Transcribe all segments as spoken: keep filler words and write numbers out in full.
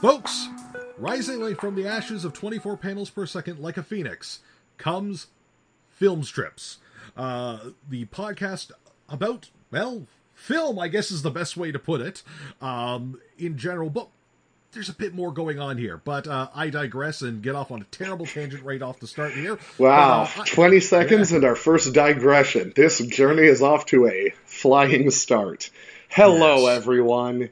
Folks, rising from the ashes of twenty-four panels per second like a phoenix comes Film Strips. Uh, the podcast about, well, film, I guess is the best way to put it, um, in general, but there's a bit more going on here. But uh, I digress and get off on a terrible tangent right off the start here. Wow, but, uh, I, twenty seconds yeah. and our first digression. This journey is off to a flying start. Hello, Yes. everyone.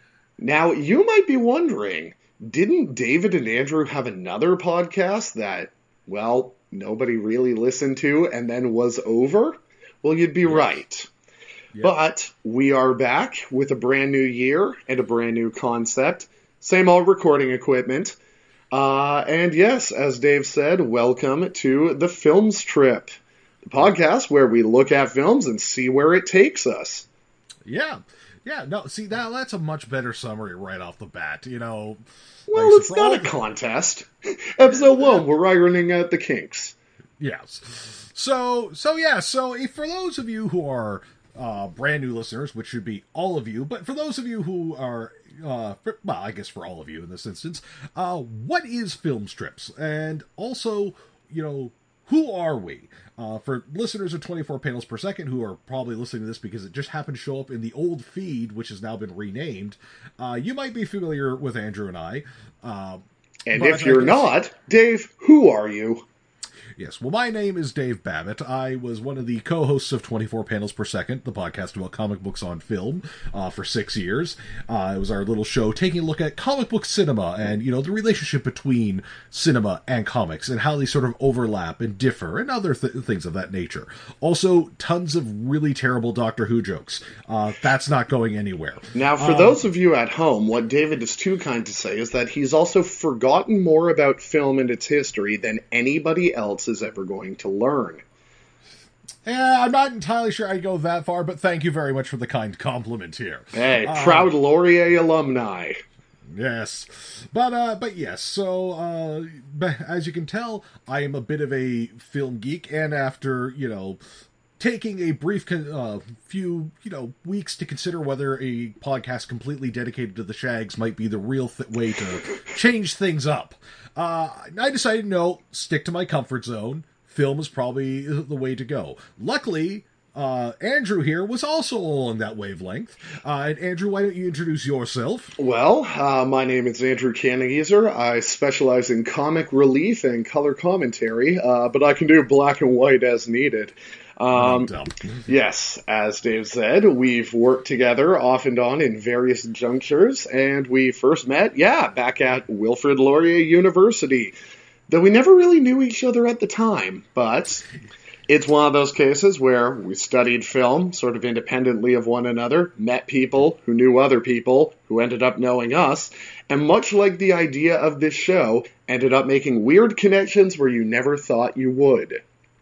Now, you might be wondering, didn't David and Andrew have another podcast that, well, nobody really listened to and then was over? Well, you'd be Yes. right. Yep. But we are back with a brand new year and a brand new concept. Same old recording equipment. Uh, and yes, as Dave said, welcome to the Films Trip, the podcast where we look at films and see where it takes us. Yeah. Yeah, no, see, that that's a much better summary right off the bat, you know. Well, like, so it's for not all a the- contest. Episode one, we're ironing out the kinks. Yes. So, so yeah, so if for those of you who are uh, brand new listeners, which should be all of you, but for those of you who are, uh, for, well, I guess for all of you in this instance, uh, what is Film Strips? And also, you know, who are we? Uh, for listeners of twenty-four panels per second who are probably listening to this because it just happened to show up in the old feed, which has now been renamed, uh, you might be familiar with Andrew and I. Uh, And but if you're I guess- not, Dave, who are you? Yes, well, my name is Dave Babbitt. I was one of the co-hosts of twenty-four panels per second, the podcast about comic books on film, uh, for six years. Uh, it was our little show taking a look at comic book cinema and, you know, the relationship between cinema and comics and how they sort of overlap and differ and other th- things of that nature. Also, tons of really terrible Doctor Who jokes. Uh, that's not going anywhere. Now, for Um, those of you at home, what David is too kind to say is that he's also forgotten more about film and its history than anybody else is ever going to learn. Yeah, I'm not entirely sure I'd go that far, but thank you very much for the kind compliment here. Hey, Uh, proud Laurier alumni. Yes, but uh, but yes. So uh, but as you can tell, I am a bit of a film geek, and after you know taking a brief con- uh, few you know weeks to consider whether a podcast completely dedicated to the Shags might be the real th- way to change things up, uh, I decided no, stick to my comfort zone. Film is probably the way to go. Luckily, uh, Andrew here was also along that wavelength. Uh, and Andrew, why don't you introduce yourself? Well, uh, my name is Andrew Kannegeezer. I specialize in comic relief and color commentary, uh, but I can do black and white as needed. Um, Dumb. yes, as Dave said, we've worked together off and on in various junctures, and we first met, yeah, back at Wilfrid Laurier University. Though we never really knew each other at the time, but it's one of those cases where we studied film sort of independently of one another, met people who knew other people who ended up knowing us, and much like the idea of this show, ended up making weird connections where you never thought you would.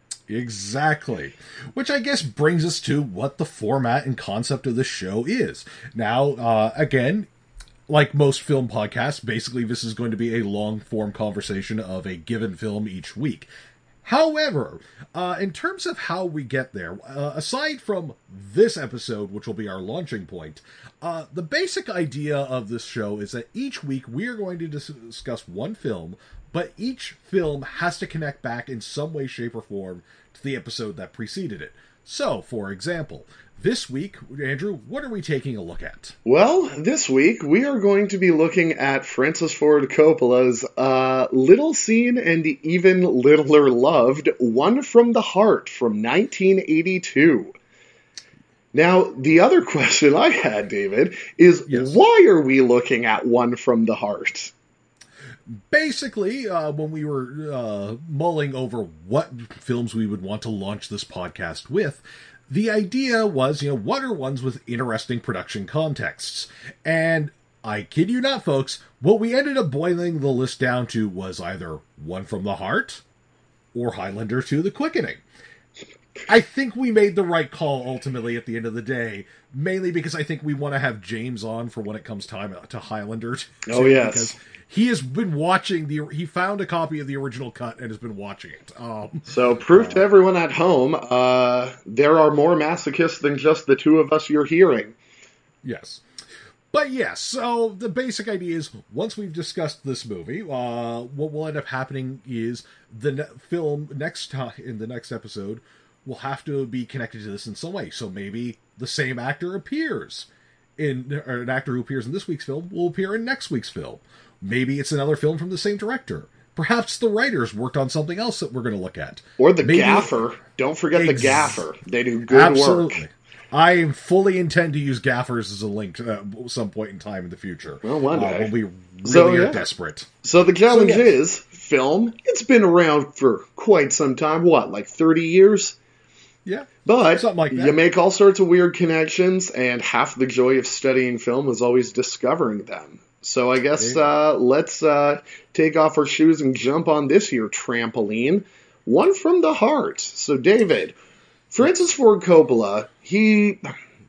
Exactly. Which I guess brings us to what the format and concept of the show is. Now, uh, again, like most film podcasts, basically this is going to be a long-form conversation of a given film each week. However, uh, in terms of how we get there, uh, aside from this episode, which will be our launching point, uh, the basic idea of this show is that each week we are going to dis- discuss one film, but each film has to connect back in some way, shape, or form to the episode that preceded it. So, for example, this week, Andrew, what are we taking a look at? Well, this week we are going to be looking at Francis Ford Coppola's uh, little seen and even littler loved One from the Heart from nineteen eighty-two. Now, the other question I had, David, is Yes. why are we looking at One from the Heart? Basically, uh, when we were uh, mulling over what films we would want to launch this podcast with, the idea was, you know, what are ones with interesting production contexts? And I kid you not, folks, what we ended up boiling the list down to was either One from the Heart or Highlander two: The Quickening. I think we made the right call ultimately at the end of the day, mainly because I think we want to have James on for when it comes time to Highlander two. Oh, yes. Because he has been watching the, he found a copy of the original cut and has been watching it. Um, So, proof to everyone at home, uh, there are more masochists than just the two of us you're hearing. yes. But yes, so the basic idea is once we've discussed this movie, uh, what will end up happening is the ne- film next time in the next episode will have to be connected to this in some way. So maybe the same actor appears in, or an actor who appears in this week's film will appear in next week's film. Maybe it's another film from the same director. Perhaps the writers worked on something else that we're going to look at. Or the Maybe, gaffer. Don't forget ex- the gaffer. They do good absolutely. work. I fully intend to use gaffers as a link at uh, some point in time in the future. Well, one day. Uh, when we really so, yeah. are desperate. So the challenge so, yes. is, film, it's been around for quite some time. What, like thirty years? Yeah. But something like that. You make all sorts of weird connections, and half the joy of studying film is always discovering them. So I guess uh, let's uh, take off our shoes and jump on this here trampoline. One from the heart. So, David, Francis Ford Coppola, he...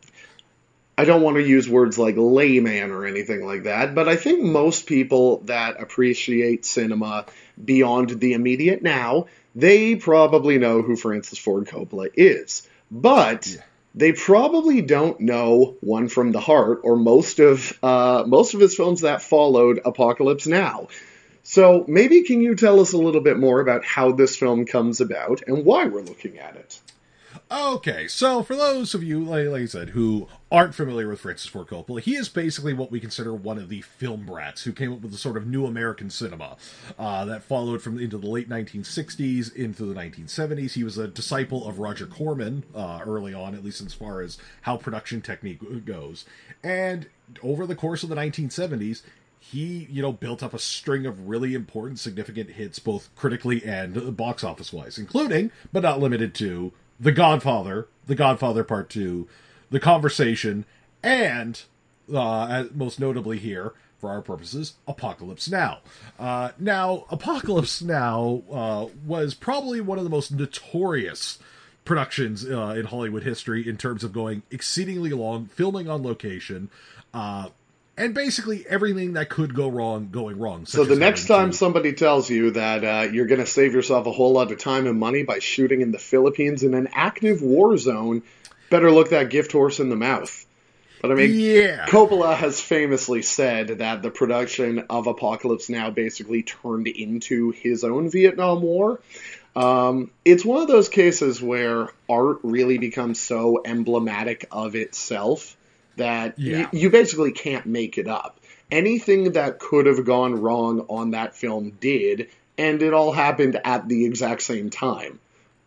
I don't want to use words like layman or anything like that, but I think most people that appreciate cinema beyond the immediate now, they probably know who Francis Ford Coppola is. But... Yeah. They probably don't know One from the Heart or most of uh, most of his films that followed Apocalypse Now. So maybe can you tell us a little bit more about how this film comes about and why we're looking at it? Okay, so for those of you, like, like I said, who aren't familiar with Francis Ford Coppola, he is basically what we consider one of the film brats who came up with the sort of new American cinema uh, that followed from into the late nineteen sixties into the nineteen seventies. He was a disciple of Roger Corman uh, early on, at least as far as how production technique goes. And over the course of the nineteen seventies, he, you know, built up a string of really important, significant hits, both critically and box office-wise, including, but not limited to, The Godfather, The Godfather Part two, The Conversation, and, uh, most notably here, for our purposes, Apocalypse Now. Uh, now, Apocalypse Now uh, was probably one of the most notorious productions uh, in Hollywood history in terms of going exceedingly long, filming on location, uh, and basically everything that could go wrong going wrong. So the next time to... somebody tells you that uh, you're going to save yourself a whole lot of time and money by shooting in the Philippines in an active war zone, better look that gift horse in the mouth. But I mean, yeah. Coppola has famously said that the production of Apocalypse Now basically turned into his own Vietnam War. Um, it's one of those cases where art really becomes so emblematic of itself that yeah. you, you basically can't make it up. Anything that could have gone wrong on that film did, and it all happened at the exact same time.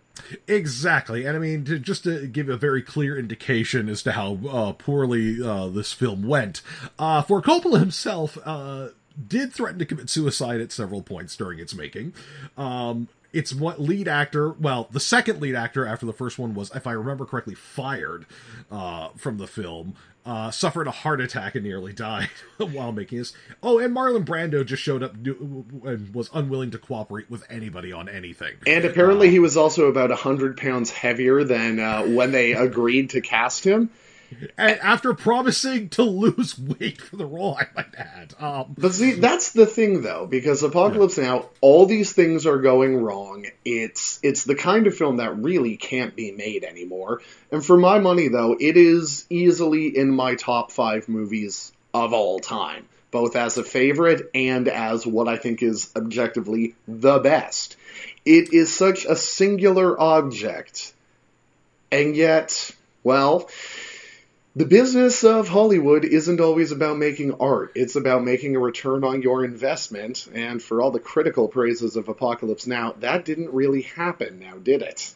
Exactly. And I mean, to, just to give a very clear indication as to how uh, poorly uh, this film went, uh, for Coppola himself uh, did threaten to commit suicide at several points during its making. Um, It's what lead actor, well, the second lead actor after the first one was, if I remember correctly, fired uh, from the film, uh, suffered a heart attack and nearly died while making this. Oh, and Marlon Brando just showed up do, and was unwilling to cooperate with anybody on anything. And apparently uh, he was also about one hundred pounds heavier than uh, when they agreed to cast him. And after promising to lose weight for the role, I might add. Um, but see, that's the thing, though, because Apocalypse yeah. Now, all these things are going wrong. It's it's the kind of film that really can't be made anymore. And for my money, though, it is easily in my top five movies of all time, both as a favorite and as what I think is objectively the best. It is such a singular object, and yet, well... the business of Hollywood isn't always about making art. It's about making a return on your investment. And for all the critical praises of Apocalypse Now, that didn't really happen now, did it?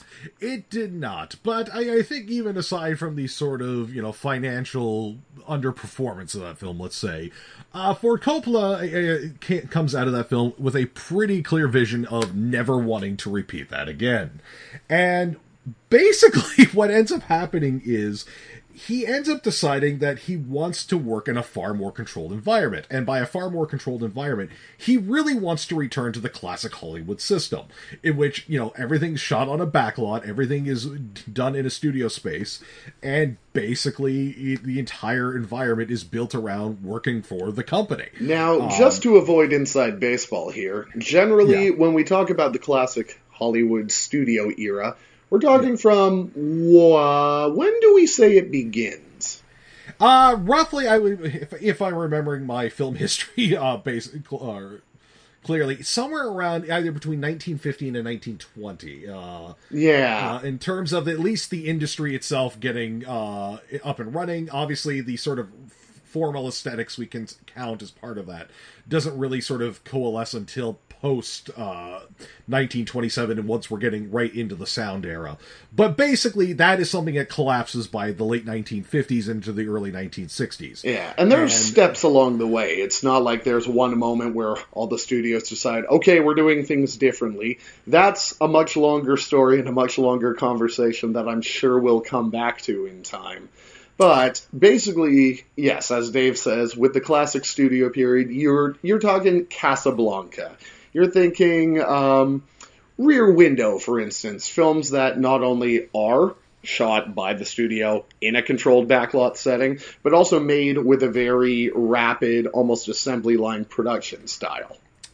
It did not. But I, I think even aside from the sort of, you know, financial underperformance of that film, let's say, uh, Ford Coppola uh, comes out of that film with a pretty clear vision of never wanting to repeat that again. And basically what ends up happening is he ends up deciding that he wants to work in a far more controlled environment. And by a far more controlled environment, he really wants to return to the classic Hollywood system, in which, you know, everything's shot on a backlot, everything is done in a studio space, and basically the entire environment is built around working for the company. Now, um, just to avoid inside baseball here, generally, yeah. when we talk about the classic Hollywood studio era, we're talking from, uh, when do we say it begins? Uh, roughly, I would, if, if I'm remembering my film history, uh, basically, uh, clearly, somewhere around either between nineteen fifteen and nineteen twenty. Uh, yeah. Uh, in terms of at least the industry itself getting uh, up and running, obviously the sort of formal aesthetics we can count as part of that doesn't really sort of coalesce until post uh, nineteen twenty-seven, and once we're getting right into the sound era. But basically, that is something that collapses by the late nineteen fifties into the early nineteen sixties. Yeah, and there's And- steps along the way. It's not like there's one moment where all the studios decide, okay, we're doing things differently. That's a much longer story and a much longer conversation that I'm sure we'll come back to in time. But basically, yes, as Dave says, with the classic studio period, you're you're talking Casablanca. You're thinking um, Rear Window, for instance, films that not only are shot by the studio in a controlled backlot setting, but also made with a very rapid, almost assembly line production style.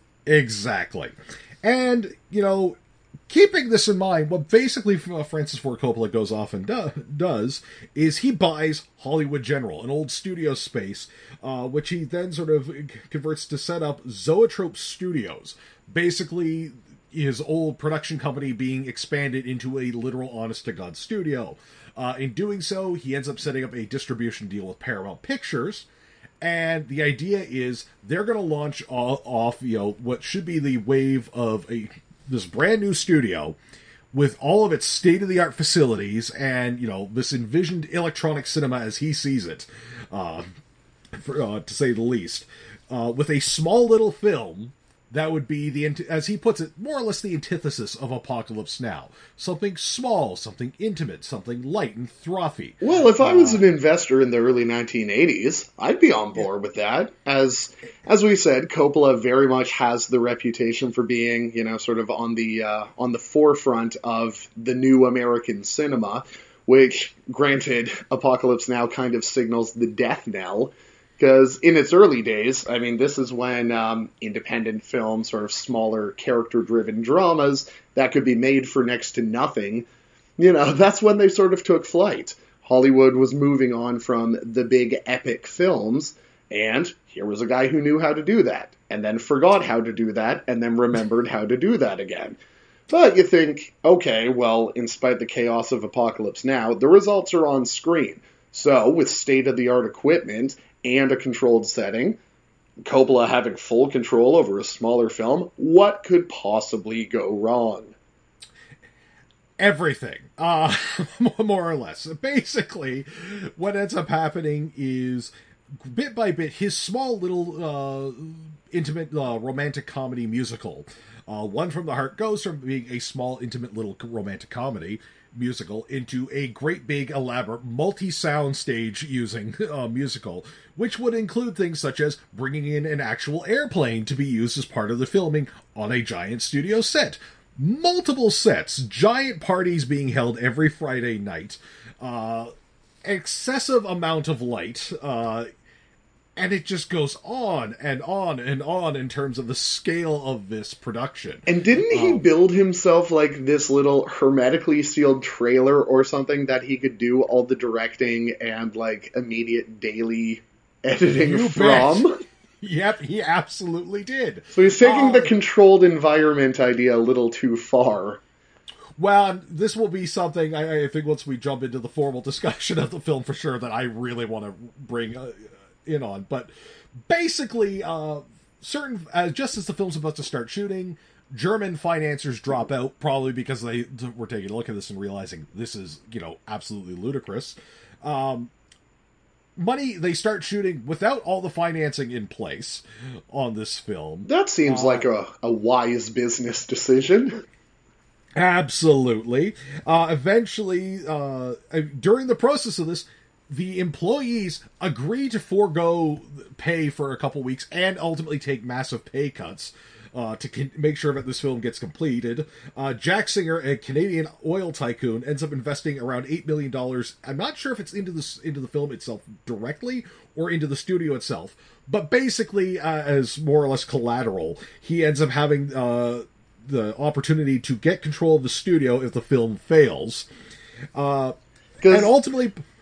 Exactly. And, you know, keeping this in mind, what basically uh, Francis Ford Coppola goes off and do- does is he buys Hollywood General, an old studio space, uh, which he then sort of converts to set up Zoetrope Studios. Basically, his old production company being expanded into a literal honest-to-God studio. Uh, in doing so, he ends up setting up a distribution deal with Paramount Pictures, and the idea is they're going to launch off, you know, what should be the wave of a this brand new studio with all of its state-of-the-art facilities and, you know, this envisioned electronic cinema as he sees it, uh, for, uh, to say the least, uh, with a small little film that would be, the as he puts it, more or less the antithesis of Apocalypse Now. Something small, something intimate, something light and frothy. Well, if I was Uh, an investor in the early nineteen eighties, I'd be on board with that. As as we said, Coppola very much has the reputation for being, you know, sort of on the uh, on the forefront of the new American cinema, which, granted, Apocalypse Now kind of signals the death knell. Because in its early days, I mean, this is when um, independent films, sort of smaller character-driven dramas that could be made for next to nothing, you know, that's when they sort of took flight. Hollywood was moving on from the big epic films, and here was a guy who knew how to do that, and then forgot how to do that, and then remembered how to do that again. But you think, okay, well, in spite of the chaos of Apocalypse Now, the results are on screen. So, with state-of-the-art equipment and a controlled setting, Coppola having full control over a smaller film, what could possibly go wrong? Everything, uh, more or less. Basically, what ends up happening is, bit by bit, his small little uh, intimate uh, romantic comedy musical, uh, One from the Heart, goes from being a small, intimate little romantic comedy musical into a great big elaborate multi-sound stage using uh, musical, which would include things such as bringing in an actual airplane to be used as part of the filming on a giant studio set, multiple sets, giant parties being held every Friday night, uh, excessive amount of light, uh, and it just goes on and on and on in terms of the scale of this production. And didn't he Um, build himself like this little hermetically sealed trailer or something that he could do all the directing and like immediate daily editing You from? bet. Yep, he absolutely did. So he's taking Uh, the controlled environment idea a little too far. Well, and this will be something, I, I think once we jump into the formal discussion of the film for sure, that I really want to bring uh, in on. But basically, uh, certain uh, just as the film's about to start shooting, German financiers drop out, probably because they were taking a look at this and realizing this is, you know, absolutely ludicrous. Um, money, they start shooting without all the financing in place on this film. That seems Uh, like a, a wise business decision. Absolutely. Uh, eventually, uh, during the process of this, the employees agree to forego pay for a couple weeks and ultimately take massive pay cuts uh, to con- make sure that this film gets completed. Uh, Jack Singer, a Canadian oil tycoon, ends up investing around eight million dollars. I'm not sure if it's into the, into the film itself directly or into the studio itself, but basically, uh, as more or less collateral, he ends up having uh, the opportunity to get control of the studio if the film fails. Uh, and ultimately,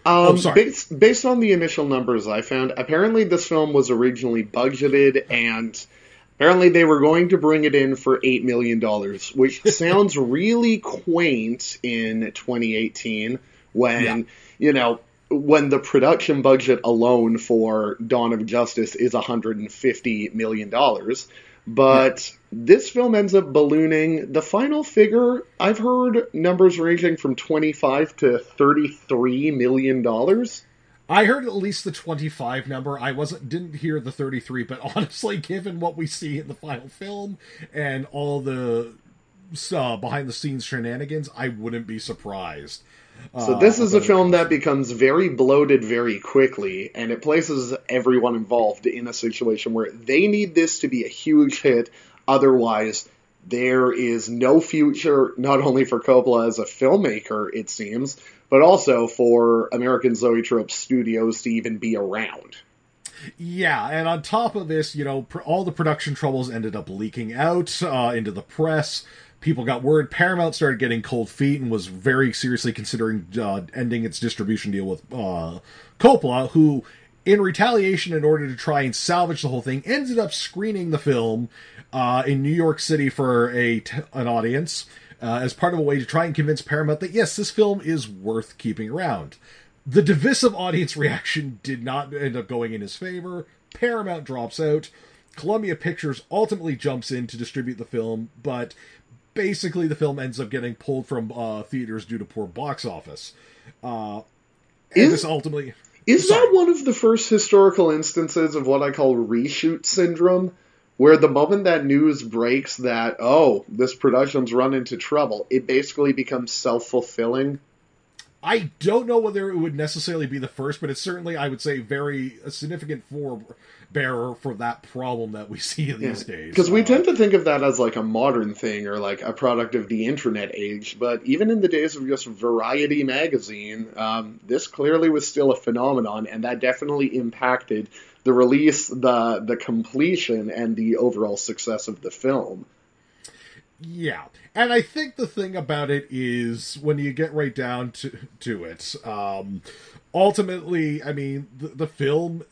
Um, oh, sorry. Based, based on the initial numbers I found, apparently this film was originally budgeted, and apparently they were going to bring it in for eight million dollars, which sounds really quaint in twenty eighteen when, yeah. you know, when the production budget alone for Dawn of Justice is one hundred fifty million dollars. But yeah. this film ends up ballooning. The final figure, I've heard numbers ranging from twenty-five to thirty-three million dollars. I heard at least the twenty-five number. I wasn't didn't hear the thirty-three, but honestly, given what we see in the final film and all the uh, behind the scenes shenanigans, I wouldn't be surprised. So this is uh, a film that becomes very bloated very quickly, and it places everyone involved in a situation where they need this to be a huge hit. Otherwise, there is no future, not only for Coppola as a filmmaker, it seems, but also for American Zoetrope Studios to even be around. Yeah, and on top of this, you know, pr- all the production troubles ended up leaking out uh, into the press. People got word. Paramount started getting cold feet and was very seriously considering uh, ending its distribution deal with uh, Coppola, who, in retaliation, in order to try and salvage the whole thing, ended up screening the film uh, in New York City for a t- an audience uh, as part of a way to try and convince Paramount that, yes, this film is worth keeping around. The divisive audience reaction did not end up going in his favor. Paramount drops out. Columbia Pictures ultimately jumps in to distribute the film, but basically the film ends up getting pulled from uh, theaters due to poor box office. Uh, and is, this ultimately... Is sorry. that one of the first historical instances of what I call reshoot syndrome? Where the moment that news breaks that, oh, this production's run into trouble, it basically becomes self-fulfilling? I don't know whether it would necessarily be the first, but it's certainly, I would say, very a significant forebearer for that problem that we see these yeah. days. Because we uh, tend to think of that as like a modern thing or like a product of the internet age, but even in the days of just Variety magazine, um, this clearly was still a phenomenon, and that definitely impacted the release, the the completion, and the overall success of the film. Yeah, and I think the thing about it is when you get right down to to it, um, ultimately, I mean, the, the film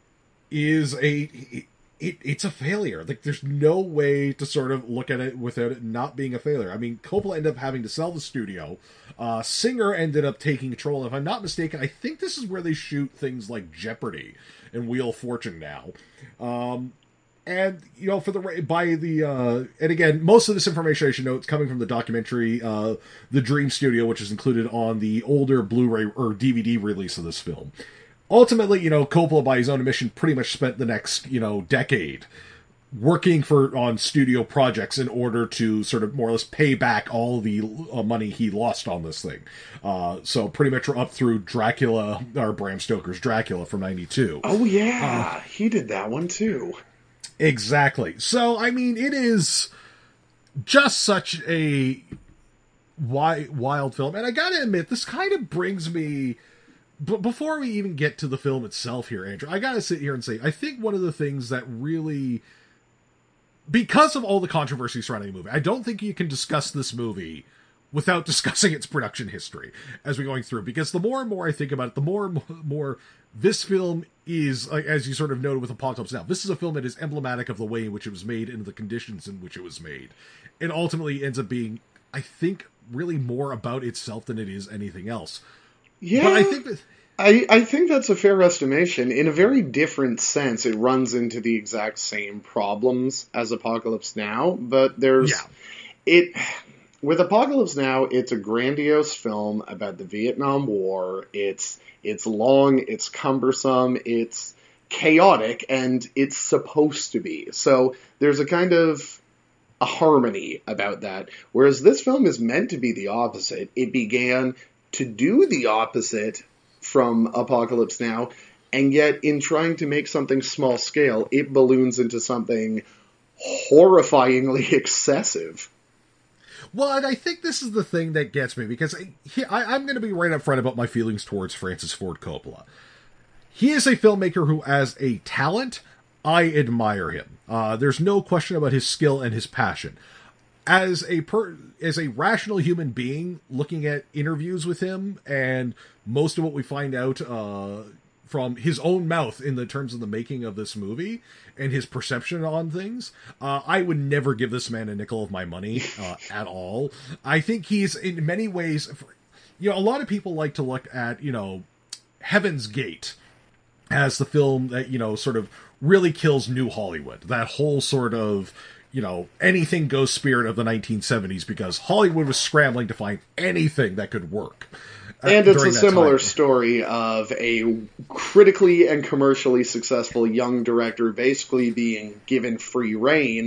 is a it, it, it's a failure. Like, there's no way to sort of look at it without it not being a failure. I mean, Coppola ended up having to sell the studio. Uh, Singer ended up taking control. And if I'm not mistaken, I think this is where they shoot things like Jeopardy and Wheel of Fortune now. Um, And, you know, for the, by the, uh, and again, most of this information I should know, it's coming from the documentary, uh, The Dream Studio, which is included on the older Blu-ray or D V D release of this film. Ultimately, you know, Coppola, by his own admission, pretty much spent the next, you know, decade working for, on studio projects in order to sort of more or less pay back all the uh, money he lost on this thing. Uh, so pretty much up through Dracula, or Bram Stoker's Dracula from ninety-two. Oh, yeah. Uh, he did that one, too. Exactly. So, I mean, it is just such a wild, wild film. And I gotta admit, this kind of brings me... B- before we even get to the film itself here, Andrew, I gotta sit here and say, I think one of the things that really... Because of all the controversy surrounding the movie, I don't think you can discuss this movie without discussing its production history as we're going through. Because the more and more I think about it, the more and more this film is, as you sort of noted with Apocalypse Now, this is a film that is emblematic of the way in which it was made and the conditions in which it was made. It ultimately ends up being, I think, really more about itself than it is anything else. Yeah, but I think that... I, I think that's a fair estimation. In a very different sense, it runs into the exact same problems as Apocalypse Now, but there's... Yeah. It... With Apocalypse Now, it's a grandiose film about the Vietnam War. It's it's long, it's cumbersome, it's chaotic, and it's supposed to be. So there's a kind of a harmony about that. Whereas this film is meant to be the opposite. It began to do the opposite from Apocalypse Now, and yet in trying to make something small scale, it balloons into something horrifyingly excessive. Well, and I think this is the thing that gets me, because he, I, I'm going to be right up front about my feelings towards Francis Ford Coppola. He is a filmmaker who, as a talent, I admire him. Uh, there's no question about his skill and his passion. as a per as a rational human being, looking at interviews with him and most of what we find out uh, from his own mouth in the terms of the making of this movie and his perception on things, uh, I would never give this man a nickel of my money uh, at all. I think he's in many ways, you know, a lot of people like to look at, you know, Heaven's Gate as the film that, you know, sort of really kills New Hollywood. That whole sort of, you know, anything goes spirit of the nineteen seventies, because Hollywood was scrambling to find anything that could work. Uh, and it's a similar time. story of a critically and commercially successful young director basically being given free reign.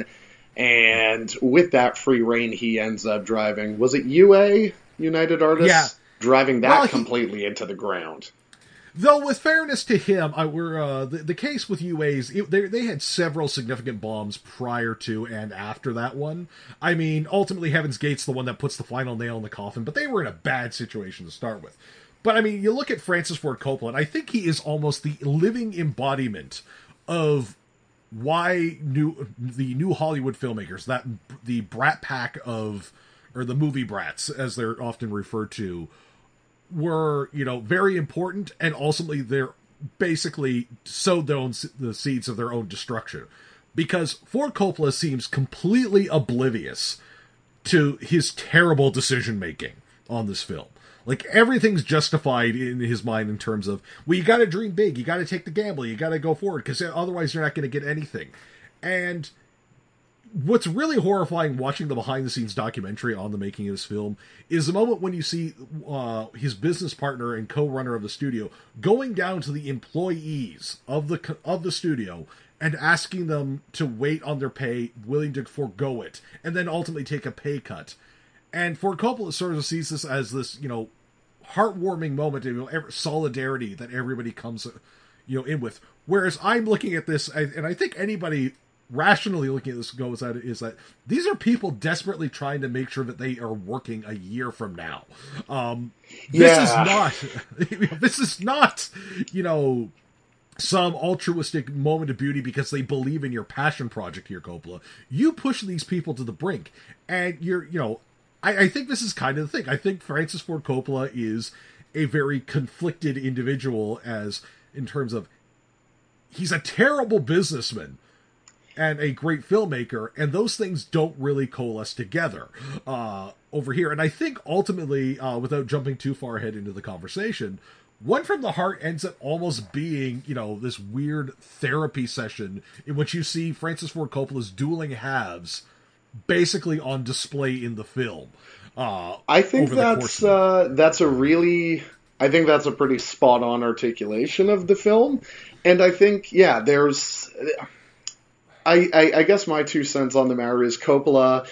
And with that free reign, he ends up driving, was it U A, United Artists? Yeah. Driving that well, he, completely into the ground. Though, with fairness to him, I were uh, the, the case with U A's, it, they, they had several significant bombs prior to and after that one. I mean, ultimately, Heaven's Gate's the one that puts the final nail in the coffin, but they were in a bad situation to start with. But, I mean, you look at Francis Ford Coppola, and I think he is almost the living embodiment of why new the new Hollywood filmmakers, that the brat pack of, or the movie brats, as they're often referred to, were, you know, very important, and ultimately they're basically sowed their own, the seeds of their own destruction. Because Ford Coppola seems completely oblivious to his terrible decision-making on this film. Like, everything's justified in his mind in terms of, well, you gotta dream big, you gotta take the gamble, you gotta go forward, because otherwise you're not gonna get anything. And what's really horrifying watching the behind-the-scenes documentary on the making of this film is the moment when you see uh, his business partner and co-runner of the studio going down to the employees of the of the studio and asking them to wait on their pay, willing to forego it, and then ultimately take a pay cut. And Ford Coppola sort of sees this as this, you know, heartwarming moment of, you know, solidarity that everybody comes, you know, in with. Whereas I'm looking at this, and I think anybody rationally looking at this goes at it, is that these are people desperately trying to make sure that they are working a year from now. Um, this yeah. is not, this is not, you know, some altruistic moment of beauty because they believe in your passion project here, Coppola. You push these people to the brink, and you're, you know, I, I think this is kind of the thing. I think Francis Ford Coppola is a very conflicted individual, as in terms of, he's a terrible businessman and a great filmmaker, and those things don't really coalesce together uh, over here. And I think ultimately, uh, without jumping too far ahead into the conversation, One from the Heart ends up almost being, you know, this weird therapy session in which you see Francis Ford Coppola's dueling halves basically on display in the film. Uh, I think that's uh, that's a really, I think that's a pretty spot on articulation of the film, and I think yeah, there's. I, I, I guess my two cents on the matter is Coppola,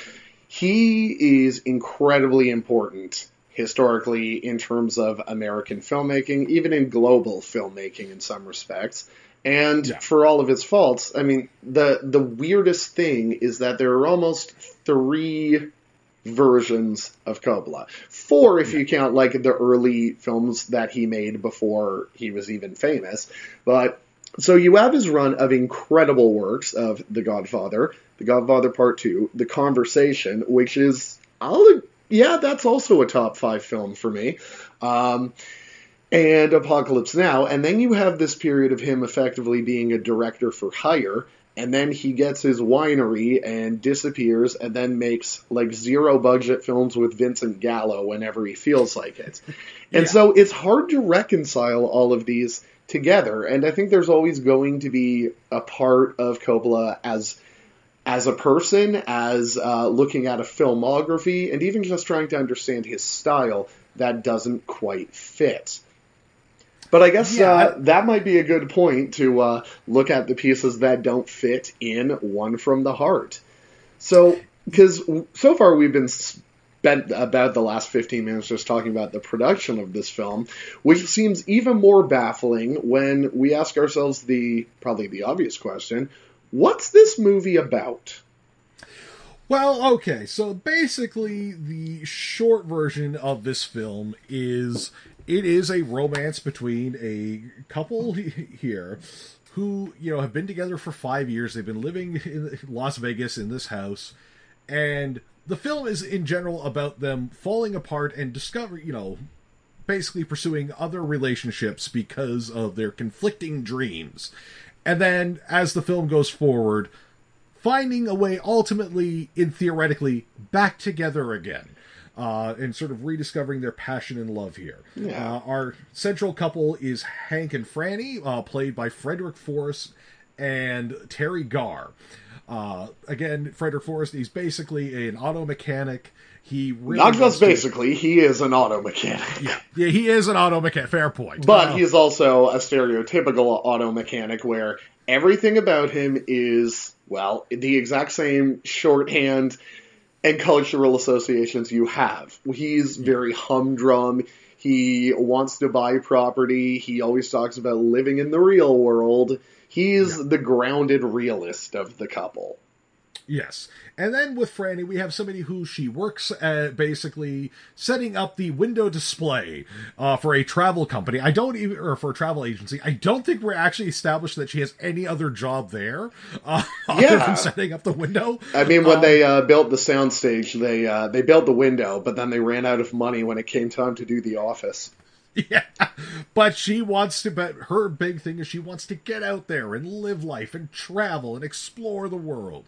he is incredibly important historically in terms of American filmmaking, even in global filmmaking in some respects. And yeah. for all of his faults, I mean, the the weirdest thing is that there are almost three versions of Coppola. Four if yeah. you count like the early films that he made before he was even famous. But so you have his run of incredible works of The Godfather, The Godfather Part Two, The Conversation, which is, I'll, yeah, that's also a top five film for me, um, and Apocalypse Now. And then you have this period of him effectively being a director for hire, and then he gets his winery and disappears, and then makes like zero budget films with Vincent Gallo whenever he feels like it. And yeah. so it's hard to reconcile all of these together, and I think there's always going to be a part of Coppola as as a person, as uh, looking at a filmography, and even just trying to understand his style that doesn't quite fit. But I guess yeah. uh, that might be a good point to uh, look at the pieces that don't fit in One from the Heart. So, because so far we've been spent about the last fifteen minutes just talking about the production of this film, which seems even more baffling when we ask ourselves the probably the obvious question, what's this movie about? Well, okay, so basically the short version of this film is it is a romance between a couple here who, you know, have been together for five years. They've been living in Las Vegas in this house. And the film is in general about them falling apart and discover, you know, basically pursuing other relationships because of their conflicting dreams. And then as the film goes forward, finding a way ultimately, in theoretically, back together again. Uh, and sort of rediscovering their passion and love here. Yeah. Uh, our central couple is Hank and Franny, uh, played by Frederick Forrest and Terry Garr. Uh, again, Frederick Forrest, he's basically an auto mechanic. He really Not just to... basically, he is an auto mechanic. Yeah, yeah, he is an auto mechanic. Fair point. But uh, he's also a stereotypical auto mechanic where everything about him is, well, the exact same shorthand and cultural associations you have. He's very humdrum. He wants to buy property. He always talks about living in the real world. He's yeah. the grounded realist of the couple. Yes. And then with Franny, we have somebody who she works at basically setting up the window display uh, for a travel company. I don't even, or for a travel agency. I don't think we're actually established that she has any other job there uh, other yeah. than setting up the window. I mean, when um, they uh, built the soundstage, they uh, they built the window, but then they ran out of money when it came time to do the office. Yeah, but she wants to, but her big thing is she wants to get out there and live life and travel and explore the world.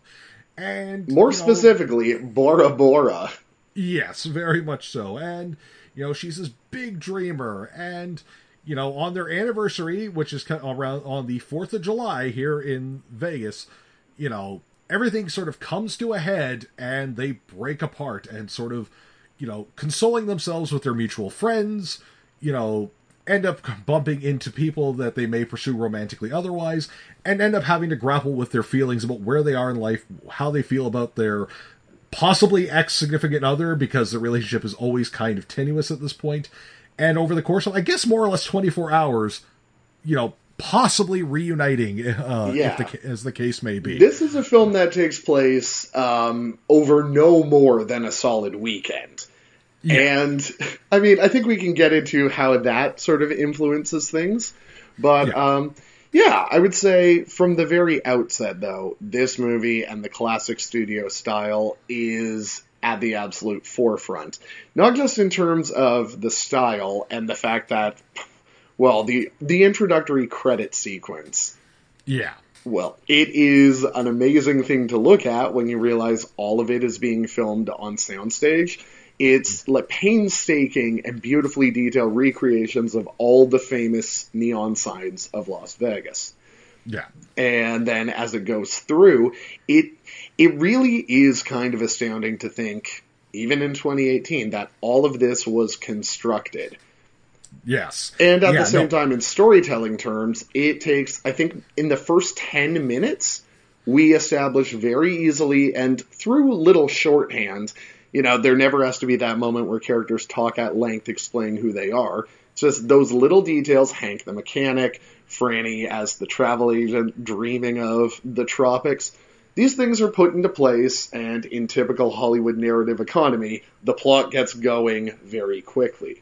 And more you know, specifically, Bora Bora. Yes, very much so. And, you know, she's this big dreamer. And, you know, on their anniversary, which is around on the fourth of July here in Vegas, you know, everything sort of comes to a head and they break apart and sort of, you know, consoling themselves with their mutual friends, you know, end up bumping into people that they may pursue romantically otherwise, and end up having to grapple with their feelings about where they are in life, how they feel about their possibly ex-significant other, because the relationship is always kind of tenuous at this point. And over the course of, I guess, more or less twenty-four hours, you know, possibly reuniting, uh, yeah. if the, as the case may be. This is a film that takes place um, over no more than a solid weekend. Yeah. And, I mean, I think we can get into how that sort of influences things. But, yeah. Um, yeah, I would say from the very outset, though, this movie and the classic studio style is at the absolute forefront. Not just in terms of the style and the fact that, well, the the introductory credit sequence. Yeah. Well, it is an amazing thing to look at when you realize all of it is being filmed on soundstage. It's like painstaking and beautifully detailed recreations of all the famous neon signs of Las Vegas. Yeah. And then as it goes through, it it really is kind of astounding to think, even in twenty eighteen, that all of this was constructed. Yes. And at yeah, the same no. time, in storytelling terms, it takes, I think, in the first ten minutes, we establish very easily and through little shorthand. You know, there never has to be that moment where characters talk at length explaining who they are. It's just those little details, Hank the mechanic, Franny as the travel agent dreaming of the tropics. These things are put into place, and in typical Hollywood narrative economy, the plot gets going very quickly.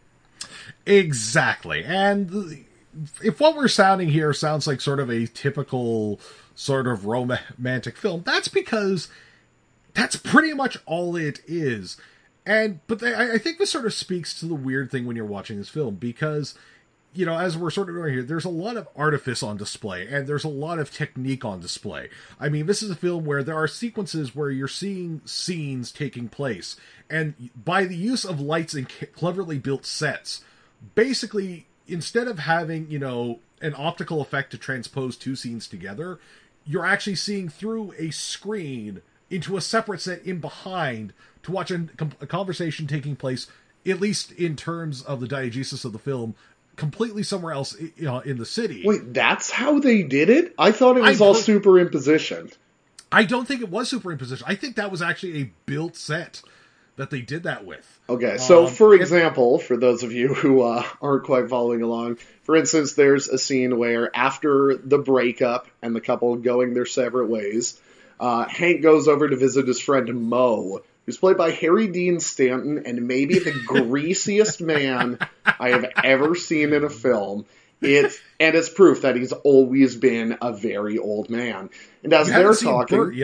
Exactly. And if what we're sounding here sounds like sort of a typical sort of romantic film, that's because that's pretty much all it is. And but they, I think this sort of speaks to the weird thing when you're watching this film, because, you know, as we're sort of doing here, there's a lot of artifice on display, and there's a lot of technique on display. I mean, this is a film where there are sequences where you're seeing scenes taking place, and by the use of lights and cleverly built sets, basically, instead of having, you know, an optical effect to transpose two scenes together, you're actually seeing through a screen into a separate set in behind to watch a, a conversation taking place, at least in terms of the diegesis of the film, completely somewhere else, you know, in the city. Wait, that's how they did it? I thought it was I all per- superimposition. I don't think it was superimposition. I think that was actually a built set that they did that with. Okay, so um, for example, and, for those of you who uh, aren't quite following along, for instance, there's a scene where after the breakup and the couple going their separate ways, uh, Hank goes over to visit his friend Mo, who's played by Harry Dean Stanton, and maybe the greasiest man I have ever seen in a film. It's and it's proof that he's always been a very old man. And as you they're haven't seen talking, Burt Young?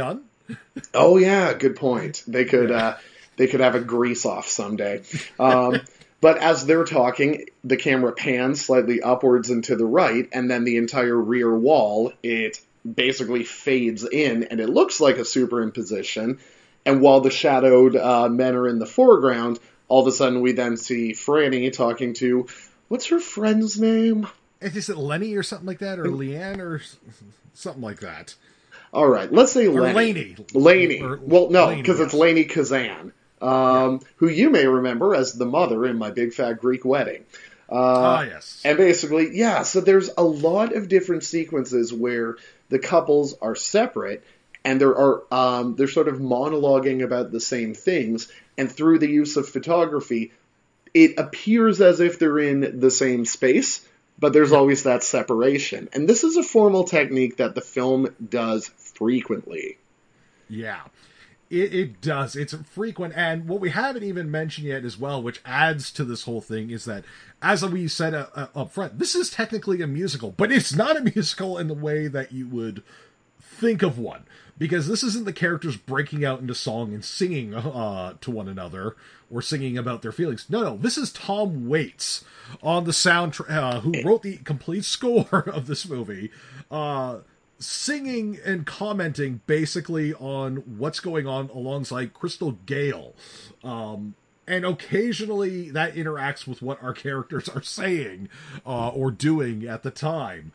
Oh yeah, good point. They could Yeah. uh, they could have a grease off someday. Um, but as they're talking, the camera pans slightly upwards and to the right, and then the entire rear wall, it basically fades in, and it looks like a superimposition. And while the shadowed uh, men are in the foreground, all of a sudden we then see Franny talking to, what's her friend's name? Is it Lenny or something like that, or Leanne or something like that? All right, let's say Or Lenny. Laney. Laney. Or Well, no, Laney, because it's yes. Laney Kazan, um, who you may remember as the mother in My Big Fat Greek Wedding. Uh, Ah, yes. And basically, yeah, so there's a lot of different sequences where the couples are separate and there are um, they're sort of monologuing about the same things, and through the use of photography, it appears as if they're in the same space, but there's always that separation. And this is a formal technique that the film does frequently. Yeah, it, it does. It's frequent. And what we haven't even mentioned yet as well, which adds to this whole thing, is that, as we said uh, uh, up front, this is technically a musical, but it's not a musical in the way that you would think of one. Because this isn't the characters breaking out into song and singing uh, to one another or singing about their feelings. No, no, this is Tom Waits on the soundtrack, uh, who wrote the complete score of this movie, uh, singing and commenting basically on what's going on alongside Crystal Gale. Um, and occasionally that interacts with what our characters are saying uh, or doing at the time.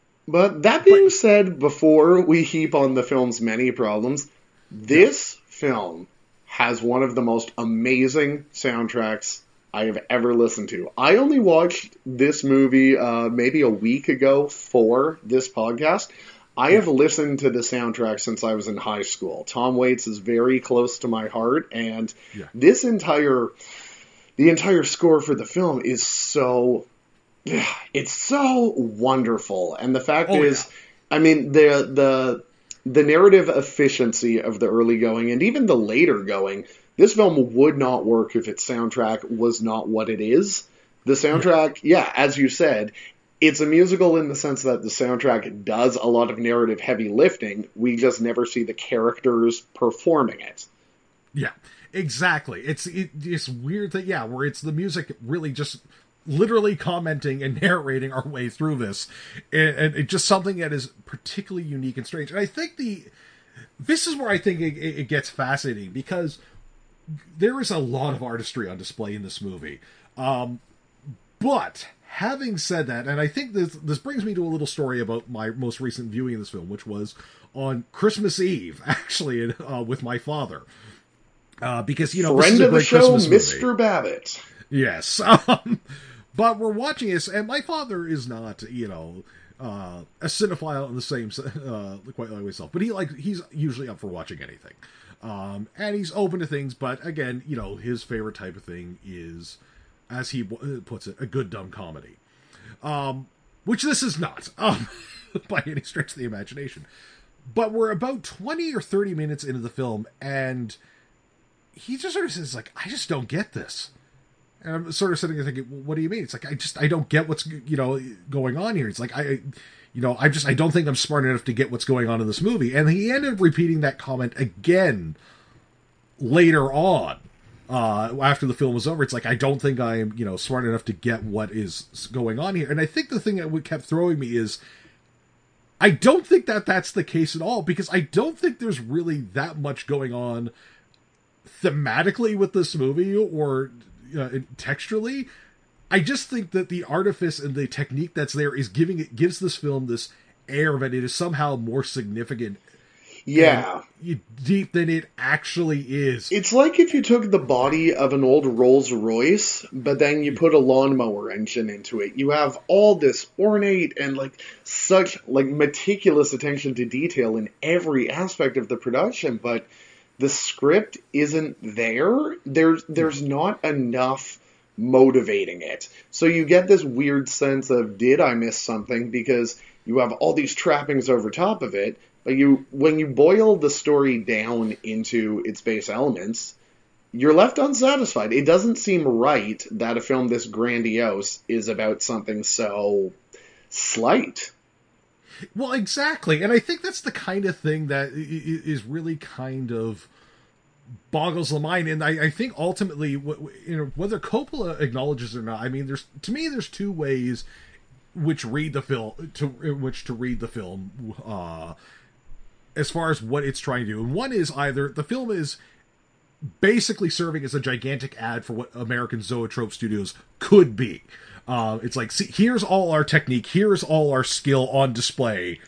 But that being said, before we heap on the film's many problems, this film has one of the most amazing soundtracks I have ever listened to. I only watched this movie uh, maybe a week ago for this podcast. I have listened to the soundtrack since I was in high school. Tom Waits is very close to my heart, and Yeah. this entire the entire score for the film is so it's so wonderful. And the fact Oh, is, yeah. I mean, the the the narrative efficiency of the early going and even the later going, this film would not work if its soundtrack was not what it is. The soundtrack, yeah, yeah as you said, it's a musical in the sense that the soundtrack does a lot of narrative heavy lifting. We just never see the characters performing it. Yeah, exactly. It's it, it's weird that, yeah, where it's the music really just literally commenting and narrating our way through this, and, and it's just something that is particularly unique and strange. And I think the this is where I think it, it gets fascinating, because there is a lot of artistry on display in this movie. Um, but having said that, and I think this this brings me to a little story about my most recent viewing of this film, which was on Christmas Eve, actually, uh, with my father. Uh, because, you know, Friend this is a of the great show, Christmas movie. Mister Babbitt. Yes. Um, but we're watching this, and my father is not, you know, uh, a cinephile in the same, uh, quite like myself, but he like he's usually up for watching anything. Um, and he's open to things, but again, you know, his favorite type of thing is, as he puts it, a good dumb comedy. Um, which this is not, um, by any stretch of the imagination. But we're about twenty or thirty minutes into the film, and he just sort of says, like, I just don't get this. And I'm sort of sitting there thinking, well, what do you mean? It's like, I just, I don't get what's, you know, going on here. It's like, I, you know, I just, I don't think I'm smart enough to get what's going on in this movie. And he ended up repeating that comment again later on, uh, after the film was over. It's like, I don't think I'm, you know, smart enough to get what is going on here. And I think the thing that kept throwing me is, I don't think that that's the case at all, because I don't think there's really that much going on thematically with this movie or uh, textually. I just think that the artifice and the technique that's there is giving it gives this film this air that it is somehow more significant, Yeah. and deep than it actually is. It's like if you took the body of an old Rolls Royce, but then you put a lawnmower engine into it. You have all this ornate and like such like meticulous attention to detail in every aspect of the production, but the script isn't there. There's there's not enough motivating it. So you get this weird sense of, did I miss something? Because you have all these trappings over top of it, but you when you boil the story down into its base elements, you're left unsatisfied. It doesn't seem right that a film this grandiose is about something so slight. Well, exactly. And I think that's the kind of thing that is really kind of boggles the mind. And I, I think ultimately, you know, whether Coppola acknowledges or not, I mean, there's to me, there's two ways which read the film to which to read the film uh, as far as what it's trying to do. And one is either the film is basically serving as a gigantic ad for what American Zoetrope Studios could be. Uh, it's like, see, here's all our technique, here's all our skill on display.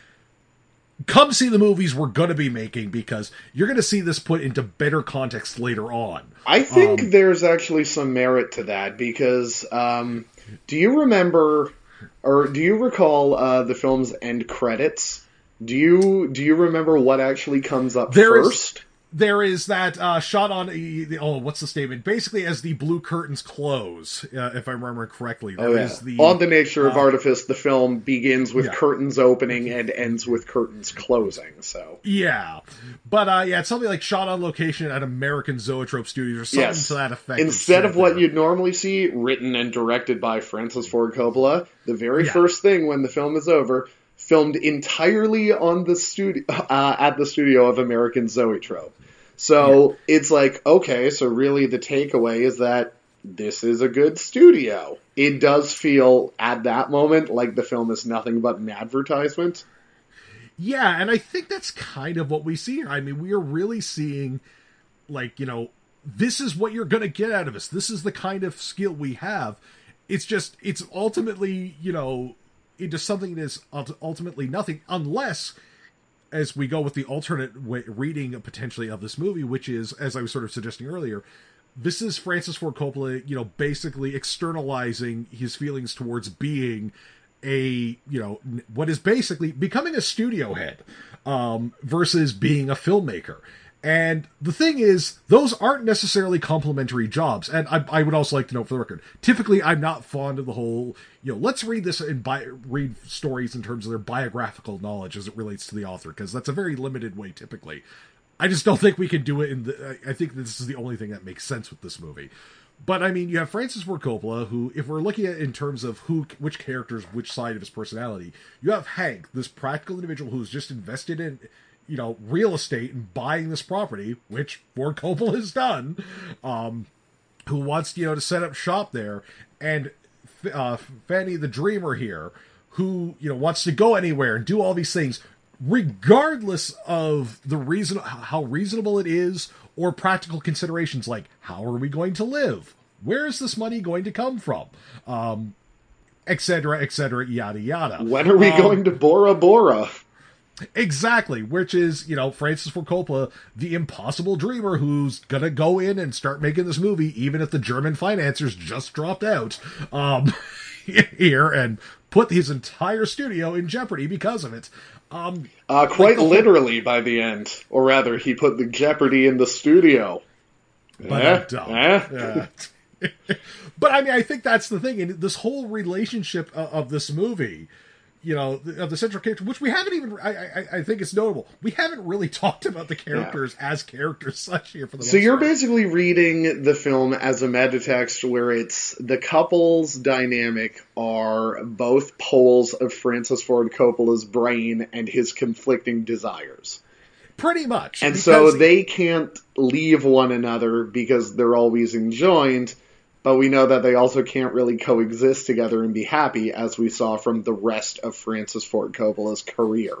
Come see the movies we're going to be making, because you're going to see this put into better context later on. I think um, there's actually some merit to that, because um, do you remember, or do you recall uh, the film's end credits? Do you do you remember what actually comes up there first? Is, there is that uh, shot on, oh, what's the statement? Basically, as the blue curtains close, uh, if I remember correctly. There oh, yeah. is the, On the Nature of uh, Artifice, the film begins with yeah. curtains opening and ends with curtains closing. So Yeah. But, uh, yeah, it's something like shot on location at American Zoetrope Studios or something yes. to that effect. Instead of what there. you'd normally see, written and directed by Francis Ford Coppola, the very Yeah. first thing when the film is over, filmed entirely on the studio uh, at the studio of American Zoetrope. So yeah. It's like, okay, so really the takeaway is that this is a good studio. It does feel at that moment like the film is nothing but an advertisement. Yeah, and I think that's kind of what we see here. I mean, we are really seeing, like, you know, this is what you're going to get out of us. This is the kind of skill we have. It's just, it's ultimately, you know, into something that is ultimately nothing, unless, as we go with the alternate way, reading potentially of this movie, which is, as I was sort of suggesting earlier, this is Francis Ford Coppola, you know, basically externalizing his feelings towards being a, you know, what is basically becoming a studio head, um, versus being a filmmaker. And the thing is, those aren't necessarily complementary jobs. And I, I would also like to note for the record, typically I'm not fond of the whole, you know, let's read this and bi- read stories in terms of their biographical knowledge as it relates to the author, because that's a very limited way typically. I just don't think we can do it in the, I think this is the only thing that makes sense with this movie. But I mean, you have Francis Ford Coppola, who, if we're looking at in terms of who, which characters, which side of his personality, you have Hank, this practical individual who's just invested in, you know, real estate and buying this property, which Ford Coppola has done, um, who wants, you know, to set up shop there, and uh, Fanny the Dreamer here, who, you know, wants to go anywhere and do all these things, regardless of the reason, how reasonable it is, or practical considerations like, how are we going to live? Where is this money going to come from? Um, et cetera, et cetera, yada, yada. When are we um, going to Bora Bora? Exactly, which is, you know, Francis Ford Coppola, the impossible dreamer who's gonna go in and start making this movie, even if the German financiers just dropped out um, here and put his entire studio in jeopardy because of it. Um, uh, quite like literally whole... by the end. Or rather, he put the jeopardy in the studio. But eh? dumb. Eh? Yeah. But I mean, I think that's the thing. And this whole relationship of this movie, you know, of the central character, which we haven't even, I, I, I think it's notable, we haven't really talked about the characters yeah. as characters such here for the So most you're part. basically reading the film as a metatext where it's the couple's dynamic are both poles of Francis Ford Coppola's brain and his conflicting desires. Pretty much. And so they can't leave one another because they're always enjoined. But we know that they also can't really coexist together and be happy, as we saw from the rest of Francis Ford Coppola's career.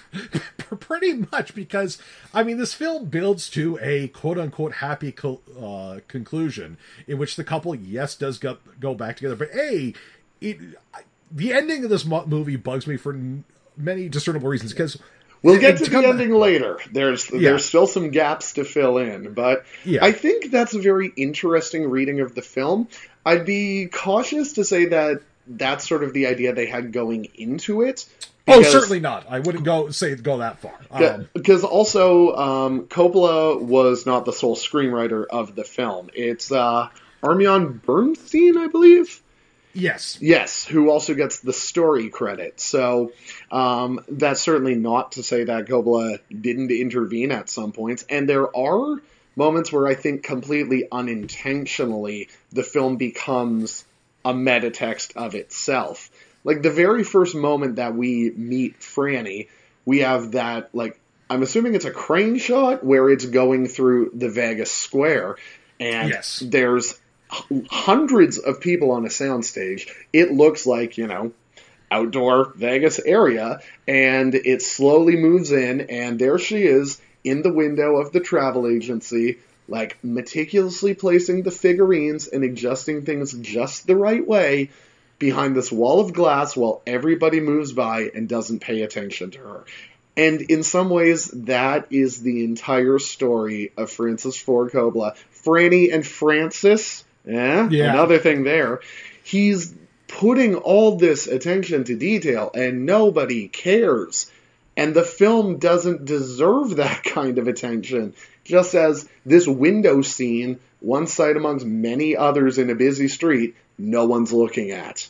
Pretty much, because, I mean, this film builds to a quote-unquote happy co- uh, conclusion, in which the couple, yes, does go, go back together. But, A, it, the ending of this mo- movie bugs me for n- many discernible reasons, because... We'll get to, to the ending back. later. There's yeah. there's still some gaps to fill in, but yeah. I think that's a very interesting reading of the film. I'd be cautious to say that that's sort of the idea they had going into it. Because, oh, certainly not. I wouldn't go say go that far. Um, because also, um, Coppola was not the sole screenwriter of the film. It's uh, Armand Bernstein, I believe. Yes. Yes, who also gets the story credit. So um, that's certainly not to say that Coppola didn't intervene at some points. And there are moments where I think completely unintentionally the film becomes a metatext of itself. Like, the very first moment that we meet Franny, we have that, like, I'm assuming it's a crane shot where it's going through the Vegas square, and yes. there's h- hundreds of people on a soundstage. It looks like, you know, outdoor Vegas area, and it slowly moves in, and there she is in the window of the travel agency, like, meticulously placing the figurines and adjusting things just the right way behind this wall of glass while everybody moves by and doesn't pay attention to her. And in some ways, that is the entire story of Francis Ford Coppola. Franny and Francis, eh, yeah, another thing there. He's putting all this attention to detail, and nobody cares. And the film doesn't deserve that kind of attention. Just as this window scene, one sight amongst many others in a busy street, no one's looking at.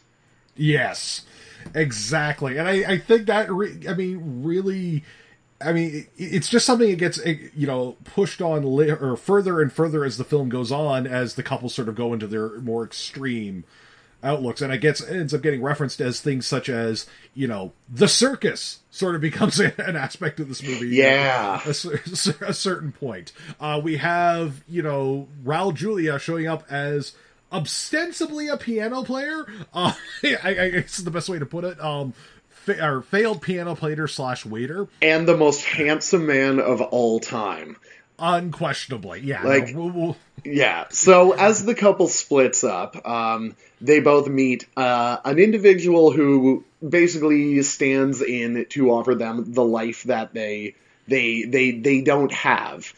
Yes. Exactly, and I, I think that re- I mean really, I mean it, it's just something that gets you know pushed on li- or further and further as the film goes on, as the couple sort of go into their more extreme outlooks, and it gets ends up getting referenced as things such as you know the circus sort of becomes a, an aspect of this movie. Yeah, at a, a certain point, uh, we have you know Raul Julia showing up as ostensibly a piano player. Uh, I, I guess is the best way to put it. Um, fa- or failed piano player slash waiter, and the most handsome man of all time. Unquestionably, yeah. Like, no, we'll, we'll... yeah. So as the couple splits up, um, they both meet uh, an individual who basically stands in to offer them the life that they they they they don't have.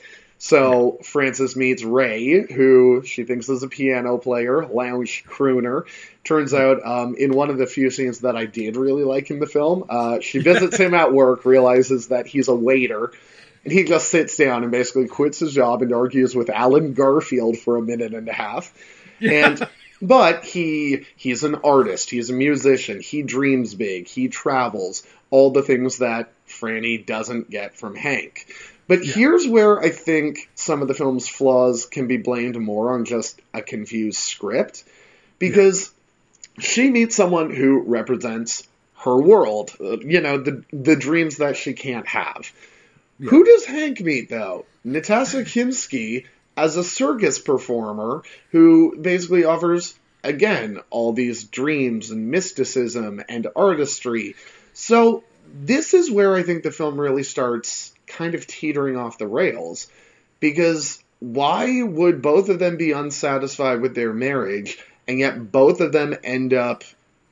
So Frances meets Ray, who she thinks is a piano player, lounge crooner. Turns out, um, in one of the few scenes that I did really like in the film, uh, she visits him at work, realizes that he's a waiter, and he just sits down and basically quits his job and argues with Alan Garfield for a minute and a half. Yeah. And but he he's an artist, he's a musician, he dreams big, he travels, all the things that Franny doesn't get from Hank. But yeah. Here's where I think some of the film's flaws can be blamed more on just a confused script. Because yeah. she meets someone who represents her world, uh, you know, the the dreams that she can't have. Yeah. Who does Hank meet, though? Natasha Kinski as a circus performer who basically offers, again, all these dreams and mysticism and artistry. So this is where I think the film really starts kind of teetering off the rails, because why would both of them be unsatisfied with their marriage, and yet both of them end up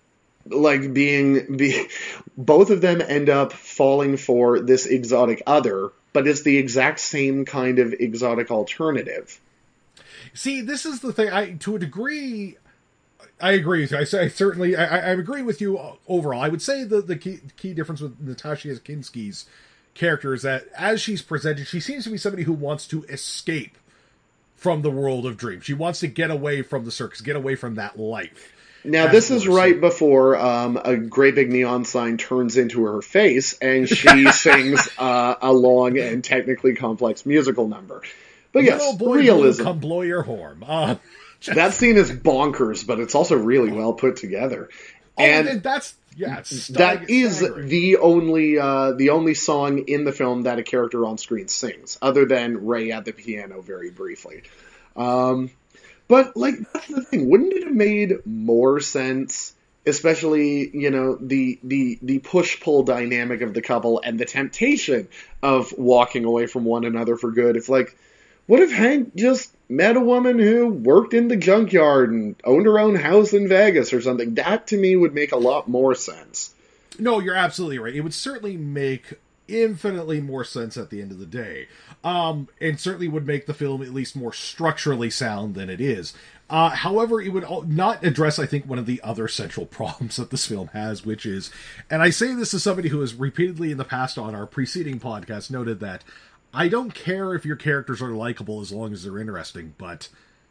like being be, both of them end up falling for this exotic other, but it's the exact same kind of exotic alternative. See, this is the thing. I to a degree I agree with you. I say certainly I, I agree with you overall. I would say the the key, key difference with Natasha Kinski's character is that as she's presented, she seems to be somebody who wants to escape from the world of dreams. She wants to get away from the circus, get away from that life. Now, this is right before um, a great big neon sign turns into her face, and she sings uh, a long and technically complex musical number. But yes, Little boy realism. Blue, come blow your horn. Uh, just... That scene is bonkers, but it's also really well put together. Oh, and, and that's yeah, it's that is the only uh, the only song in the film that a character on screen sings, other than Ray at the piano very briefly. Um, but like that's the thing, wouldn't it have made more sense, especially you know the the the push pull dynamic of the couple and the temptation of walking away from one another for good? If like, what if Hank just met a woman who worked in the junkyard and owned her own house in Vegas or something? That, to me, would make a lot more sense. No, you're absolutely right. It would certainly make infinitely more sense at the end of the day. Um, and certainly would make the film at least more structurally sound than it is. Uh, however, it would not address, I think, one of the other central problems that this film has, which is, and I say this as somebody who has repeatedly in the past on our preceding podcast noted that I don't care if your characters are likable as long as they're interesting, but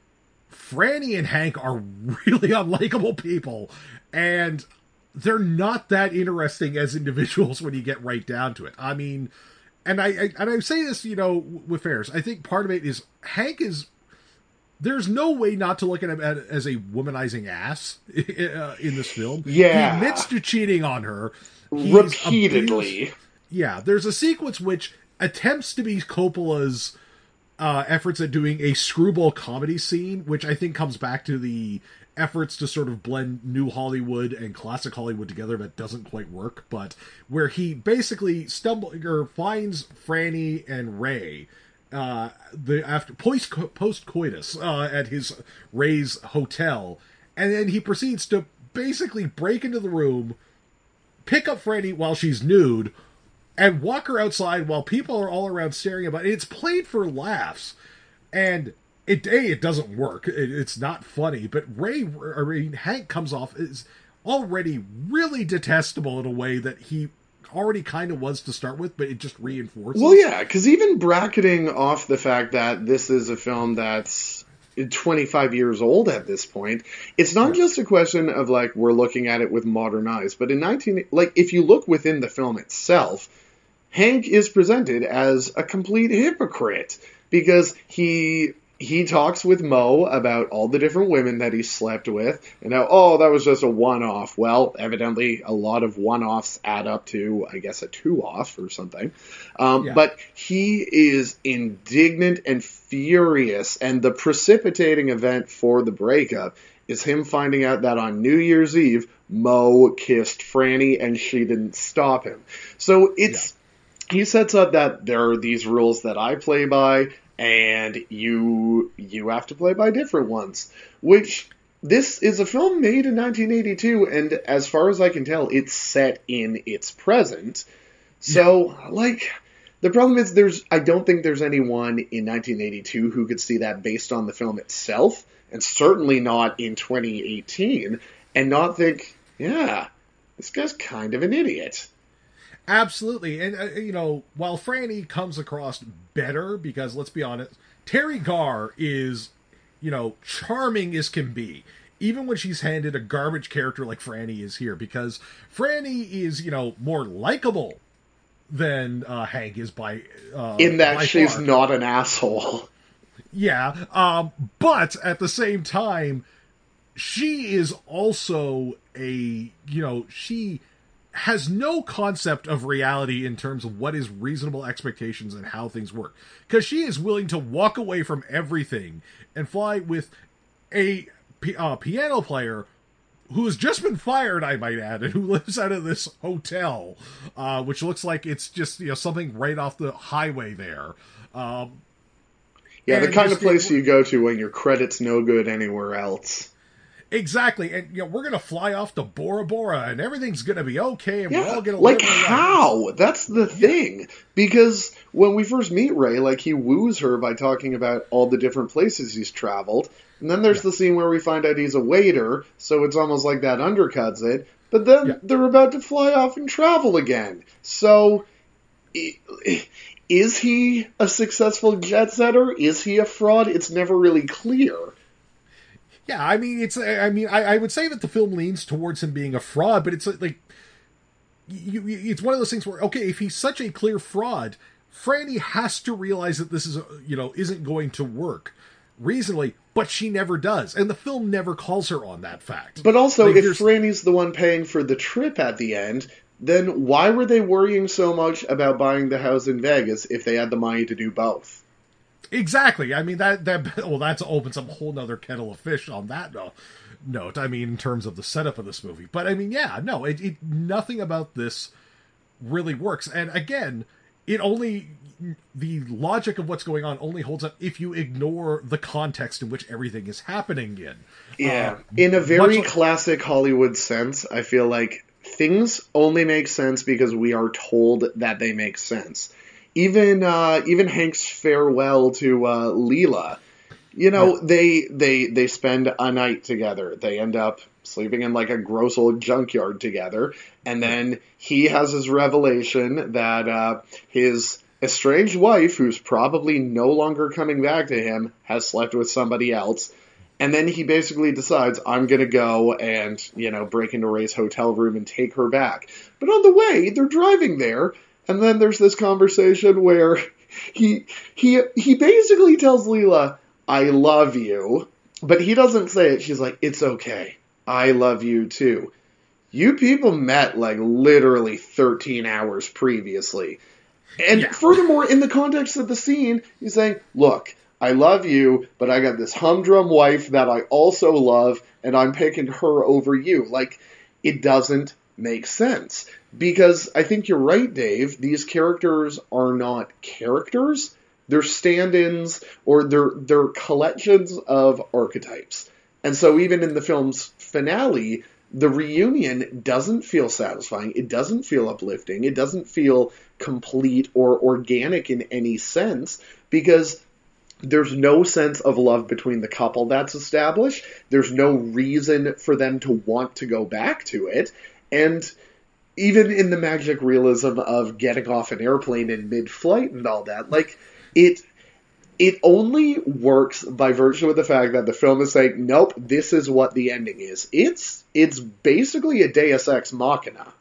Franny and Hank are really unlikable people, and they're not that interesting as individuals when you get right down to it. I mean, and I, I and I say this, you know, with fairness. I think part of it is Hank is there's no way not to look at him as a womanizing ass in this film. Yeah. He admits to cheating on her. He's repeatedly. Abused. Yeah, there's a sequence which attempts to be Coppola's uh, efforts at doing a screwball comedy scene, which I think comes back to the efforts to sort of blend new Hollywood and classic Hollywood together, but doesn't quite work. But where he basically stumble or finds Franny and Ray uh, the after post post coitus uh, at his Ray's hotel, and then he proceeds to basically break into the room, pick up Franny while she's nude, and walk her outside while people are all around staring about it. It's played for laughs, and it a it doesn't work. It, it's not funny. But Ray, I mean Hank, comes off is already really detestable in a way that he already kind of was to start with, but it just reinforces. Well, yeah, because even bracketing off the fact that this is a film that's twenty-five years old at this point, it's not just a question of like we're looking at it with modern eyes, but in nineteen like if you look within the film itself, Hank is presented as a complete hypocrite because he he talks with Mo about all the different women that he slept with, and how, oh, that was just a one-off. Well, evidently a lot of one-offs add up to, I guess, a two-off or something. Um, yeah. But he is indignant and furious, and the precipitating event for the breakup is him finding out that on New Year's Eve, Mo kissed Franny and she didn't stop him. So it's yeah. he sets up that there are these rules that I play by, and you you have to play by different ones, which this is a film made in nineteen eighty-two, and as far as I can tell, it's set in its present. So, yeah. like, the problem is there's I don't think there's anyone in nineteen eighty-two who could see that based on the film itself, and certainly not in twenty eighteen, and not think, yeah, this guy's kind of an idiot. Absolutely. And, uh, you know, while Franny comes across better, because let's be honest, Teri Garr is, you know, charming as can be, even when she's handed a garbage character like Franny is here, because Franny is, you know, more likable than uh, Hank is by uh, in that by she's far. Not an asshole. Yeah, um, but at the same time, she is also a, you know, she has no concept of reality in terms of what is reasonable expectations and how things work. Because she is willing to walk away from everything and fly with a uh, piano player who has just been fired, I might add, and who lives out of this hotel, uh, which looks like it's just, you know, something right off the highway there. Um, yeah, the kind of place you go to when your credit's no good anywhere else. Exactly, and you know we're gonna fly off to Bora Bora, and everything's gonna be okay, and yeah, we're all gonna like live our how? lives. That's the thing, yeah. Because when we first meet Ray, like he woos her by talking about all the different places he's traveled, and then there's yeah. the scene where we find out he's a waiter, so it's almost like that undercuts it. But then yeah. they're about to fly off and travel again. So, is he a successful jet setter? Is he a fraud? It's never really clear. Yeah, I mean, it's. I mean, I, I would say that the film leans towards him being a fraud, but it's like, you, it's one of those things where, okay, if he's such a clear fraud, Franny has to realize that this is, you know, isn't going to work reasonably, but she never does, and the film never calls her on that fact. But also, like, if Franny's the one paying for the trip at the end, then why were they worrying so much about buying the house in Vegas if they had the money to do both? Exactly. I mean, that, that well, that opens up a whole nother kettle of fish on that no, note. I mean, in terms of the setup of this movie. But, I mean, yeah, no, it, it nothing about this really works. And, again, it only, the logic of what's going on only holds up if you ignore the context in which everything is happening in. Yeah. Uh, in a very like, classic Hollywood sense, I feel like things only make sense because we are told that they make sense. Even uh, even Hank's farewell to uh, Leela, you know, yeah. they they they spend a night together. They end up sleeping in like a gross old junkyard together, and then he has his revelation that uh, his estranged wife, who's probably no longer coming back to him, has slept with somebody else. And then he basically decides, I'm going to go and, you know, break into Ray's hotel room and take her back. But on the way, they're driving there. And then there's this conversation where he he he basically tells Leela, I love you. But he doesn't say it. She's like, it's okay. I love you too. You people met like literally thirteen hours previously. And yeah. Furthermore, in the context of the scene, he's saying, look, I love you, but I got this humdrum wife that I also love, and I'm picking her over you. Like, it doesn't make sense. Because I think you're right, Dave. These characters are not characters. They're stand-ins, or they're, they're collections of archetypes. And so even in the film's finale, the reunion doesn't feel satisfying. It doesn't feel uplifting. It doesn't feel complete or organic in any sense, because there's no sense of love between the couple that's established. There's no reason for them to want to go back to it. And even in the magic realism of getting off an airplane in mid-flight and all that, like, it it only works by virtue of the fact that the film is saying, nope, this is what the ending is. It's it's basically a Deus Ex Machina.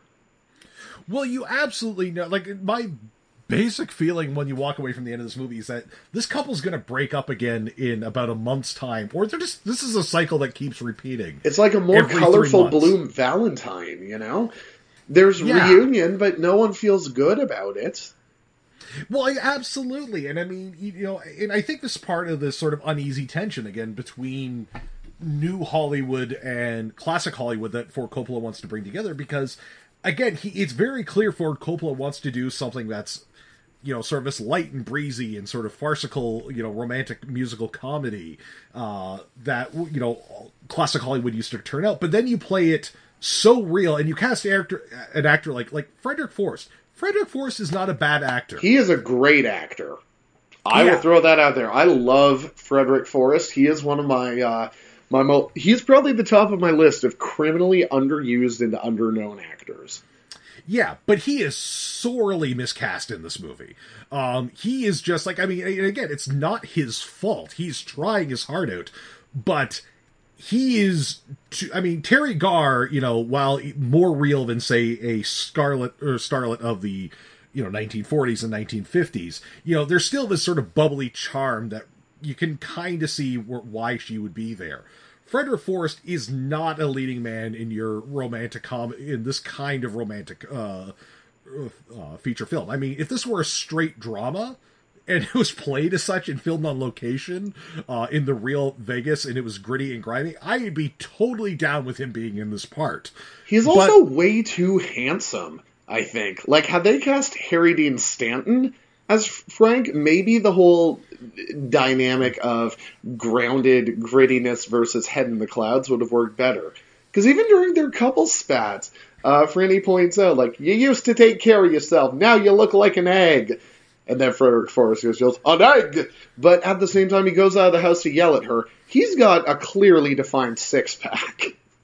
Well, you absolutely know, like, my basic feeling when you walk away from the end of this movie is that this couple's going to break up again in about a month's time, or they're just, this is a cycle that keeps repeating. It's like a more colorful Bloom Valentine, you know? There's yeah. reunion, but no one feels good about it. Well, absolutely. And I mean, you know, and I think this is part of this sort of uneasy tension, again, between new Hollywood and classic Hollywood that Ford Coppola wants to bring together, because, again, he, it's very clear Ford Coppola wants to do something that's, you know, sort of this light and breezy and sort of farcical, you know, romantic musical comedy uh, that, you know, classic Hollywood used to turn out. But then you play it so real, and you cast an actor, an actor like, like Frederick Forrest. Frederick Forrest is not a bad actor. He is a great actor. I yeah. will throw that out there. I love Frederick Forrest. He is one of my, uh, my mo- he's probably the top of my list of criminally underused and underknown actors. Yeah, but he is sorely miscast in this movie. Um, he is just like, I mean, again, it's not his fault. He's trying his heart out, but he is, too, I mean, Terry Garr, you know, while more real than, say, a Scarlet or Starlet of the, you know, nineteen forties and nineteen fifties, you know, there's still this sort of bubbly charm that you can kind of see why she would be there. Frederick Forrest is not a leading man in your romantic com in this kind of romantic uh, uh, feature film. I mean, if this were a straight drama and it was played as such and filmed on location uh, in the real Vegas, and it was gritty and grimy, I'd be totally down with him being in this part. He's but, also way too handsome, I think. Like, had they cast Harry Dean Stanton as Frank, maybe the whole dynamic of grounded grittiness versus head in the clouds would have worked better. Because even during their couple spats, uh, Franny points out, like, you used to take care of yourself, now you look like an egg. And then Frederick Forrest goes, yells, an egg! But at the same time he goes out of the house to yell at her, he's got a clearly defined six-pack.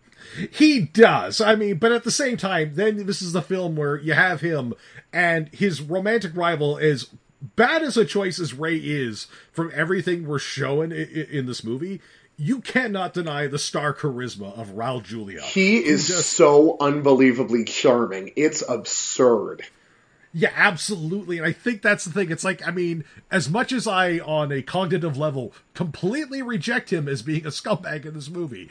He does. I mean, but at the same time, then this is the film where you have him and his romantic rival, as bad as a choice as Ray is from everything we're showing in, in this movie, you cannot deny the star charisma of Raul Julia. He is just so unbelievably charming. It's absurd. Yeah, absolutely. And I think that's the thing. It's like, I mean, as much as I, on a cognitive level, completely reject him as being a scumbag in this movie,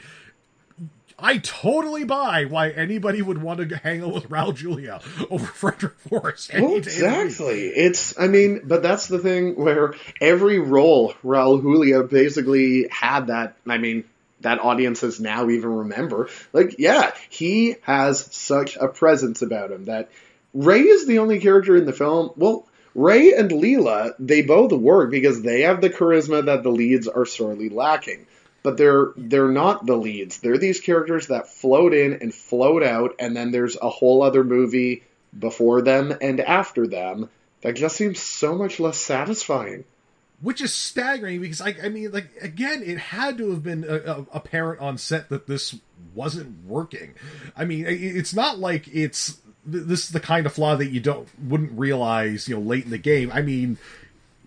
I totally buy why anybody would want to hang out with Raul Julia over Frederick Forrest. Well, exactly. It's, I mean, but that's the thing where every role Raul Julia basically had that, I mean, that audiences now even remember. Like, yeah, he has such a presence about him that Ray is the only character in the film. Well, Ray and Leela, they both work because they have the charisma that the leads are sorely lacking. But they're they're not the leads. They're these characters that float in and float out, and then there's a whole other movie before them and after them that just seems so much less satisfying. Which is staggering because, I, I mean, like, again, it had to have been a, a, apparent on set that this wasn't working. I mean, it's not like it's this is the kind of flaw that you don't wouldn't realize, you know, late in the game. I mean,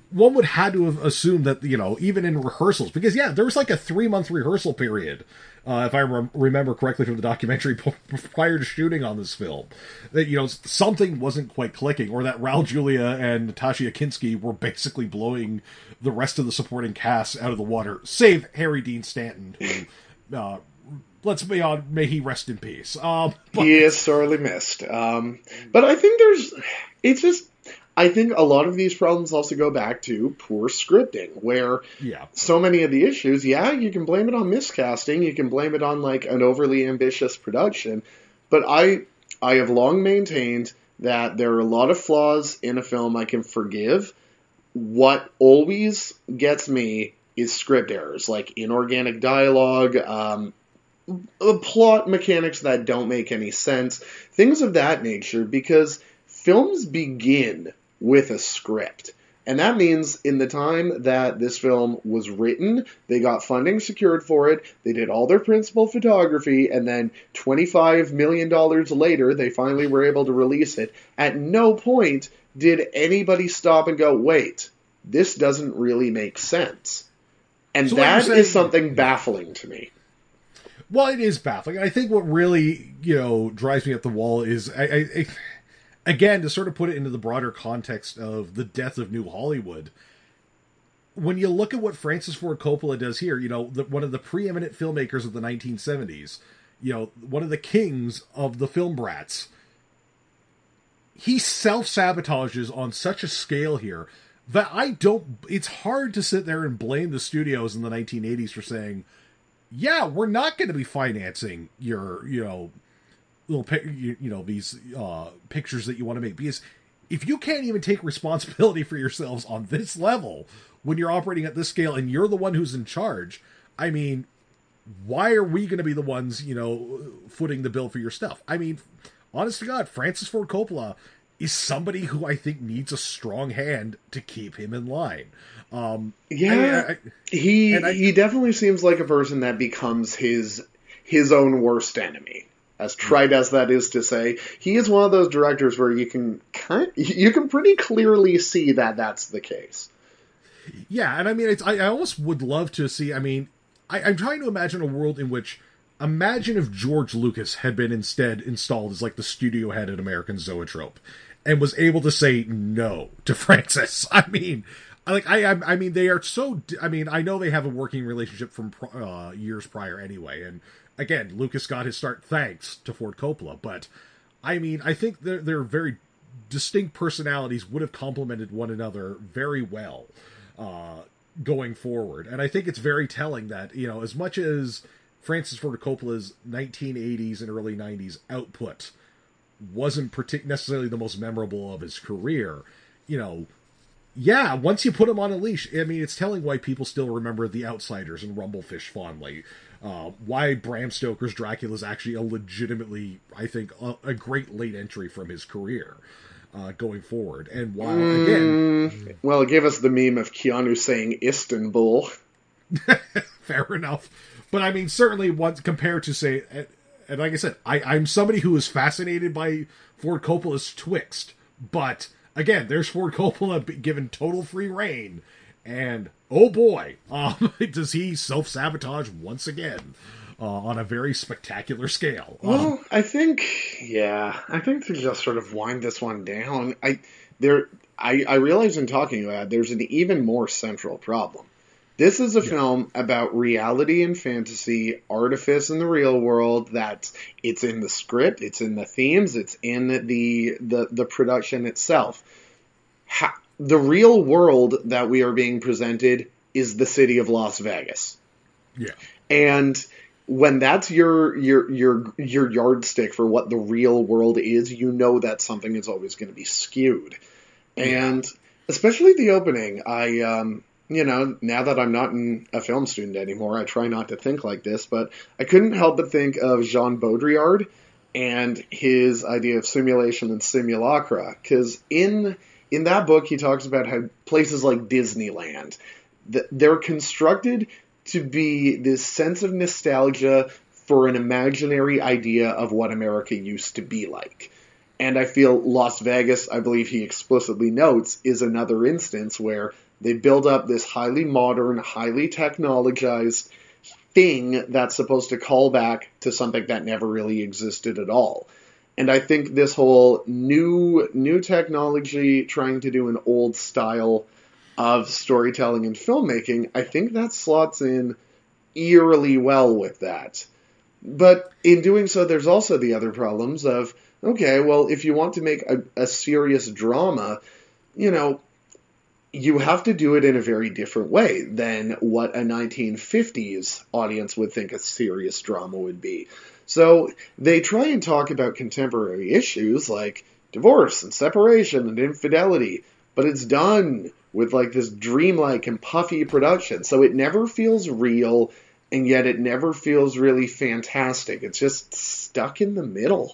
one would have to have assumed that, you know, even in rehearsals, because yeah, there was like a three month rehearsal period, uh, if I re- remember correctly from the documentary prior to shooting on this film, that, you know, something wasn't quite clicking, or that Raul Julia and Natasha Kinski were basically blowing the rest of the supporting cast out of the water, save Harry Dean Stanton, who, uh, let's be on, may he rest in peace. Um, but, he is sorely missed. Um, but I think there's, it's just, I think a lot of these problems also go back to poor scripting, where yeah. so many of the issues, yeah, you can blame it on miscasting, you can blame it on like an overly ambitious production, but I I have long maintained that there are a lot of flaws in a film I can forgive. What always gets me is script errors, like inorganic dialogue, um, plot mechanics that don't make any sense, things of that nature, because films begin with a script. And that means in the time that this film was written, they got funding secured for it, they did all their principal photography, and then twenty-five million dollars later, they finally were able to release it. At no point did anybody stop and go, wait, this doesn't really make sense. And so that saying, is something baffling to me. Well, it is baffling. I think what really, you know, drives me up the wall is... I, I, I Again, to sort of put it into the broader context of the death of New Hollywood, when you look at what Francis Ford Coppola does here, you know, the, one of the preeminent filmmakers of the nineteen seventies, you know, one of the kings of the film brats, he self-sabotages on such a scale here that I don't, it's hard to sit there and blame the studios in the nineteen eighties for saying, yeah, we're not going to be financing your, you know, little, you, you know, these uh, pictures that you want to make. Because if you can't even take responsibility for yourselves on this level when you're operating at this scale and you're the one who's in charge, I mean, why are we going to be the ones, you know, footing the bill for your stuff? I mean, honest to God, Francis Ford Coppola is somebody who I think needs a strong hand to keep him in line. Um, yeah, I, I, he I, he definitely seems like a person that becomes his his own worst enemy. As trite as that is to say, he is one of those directors where you can kind, you can pretty clearly see that that's the case. Yeah, and I mean, it's, I, I almost would love to see. I mean, I, I'm trying to imagine a world in which, imagine if George Lucas had been instead installed as like the studio head at American Zoetrope, and was able to say no to Francis. I mean, like I, I, I mean, they are so. I mean, I know they have a working relationship from uh, years prior anyway, and. Again, Lucas got his start thanks to Ford Coppola, but I mean, I think their their very distinct personalities would have complemented one another very well uh, going forward. And I think it's very telling that, you know, as much as Francis Ford Coppola's nineteen eighties and early nineties output wasn't partic- necessarily the most memorable of his career, you know, yeah, once you put him on a leash, I mean, it's telling why people still remember The Outsiders and Rumblefish fondly. Uh, why Bram Stoker's Dracula is actually a legitimately, I think, a, a great late entry from his career uh, going forward. And while, mm, again... Well, it gave us the meme of Keanu saying Istanbul. Fair enough. But, I mean, certainly once compared to, say... And, and like I said, I, I'm somebody who is fascinated by Ford Coppola's Twixt. But, again, there's Ford Coppola given total free reign. And... oh boy, um, does he self-sabotage once again uh, on a very spectacular scale. Well, um, I think, yeah, I think to just sort of wind this one down, I there, I, I realize in talking about it, there's an even more central problem. This is a yeah. film about reality and fantasy, artifice in the real world, that it's in the script, it's in the themes, it's in the the, the production itself. How, The real world that we are being presented is the city of Las Vegas. Yeah. And when that's your your your your yardstick for what the real world is, you know that something is always going to be skewed. Yeah. And especially the opening, I um you know, now that I'm not in a film student anymore, I try not to think like this, but I couldn't help but think of Jean Baudrillard and his idea of simulation and simulacra, because in In that book, he talks about how places like Disneyland, they're constructed to be this sense of nostalgia for an imaginary idea of what America used to be like. And I feel Las Vegas, I believe he explicitly notes, is another instance where They build up this highly modern, highly technologized thing that's supposed to call back to something that never really existed at all. And I think this whole new new technology trying to do an old style of storytelling and filmmaking, I think that slots in eerily well with that. But in doing so, there's also the other problems of, okay, well, if you want to make a, a serious drama, you know, you have to do it in a very different way than what a nineteen fifties audience would think a serious drama would be. So they try and talk about contemporary issues like divorce and separation and infidelity, but it's done with like this dreamlike and puffy production. So it never feels real, and yet it never feels really fantastic. It's just stuck in the middle.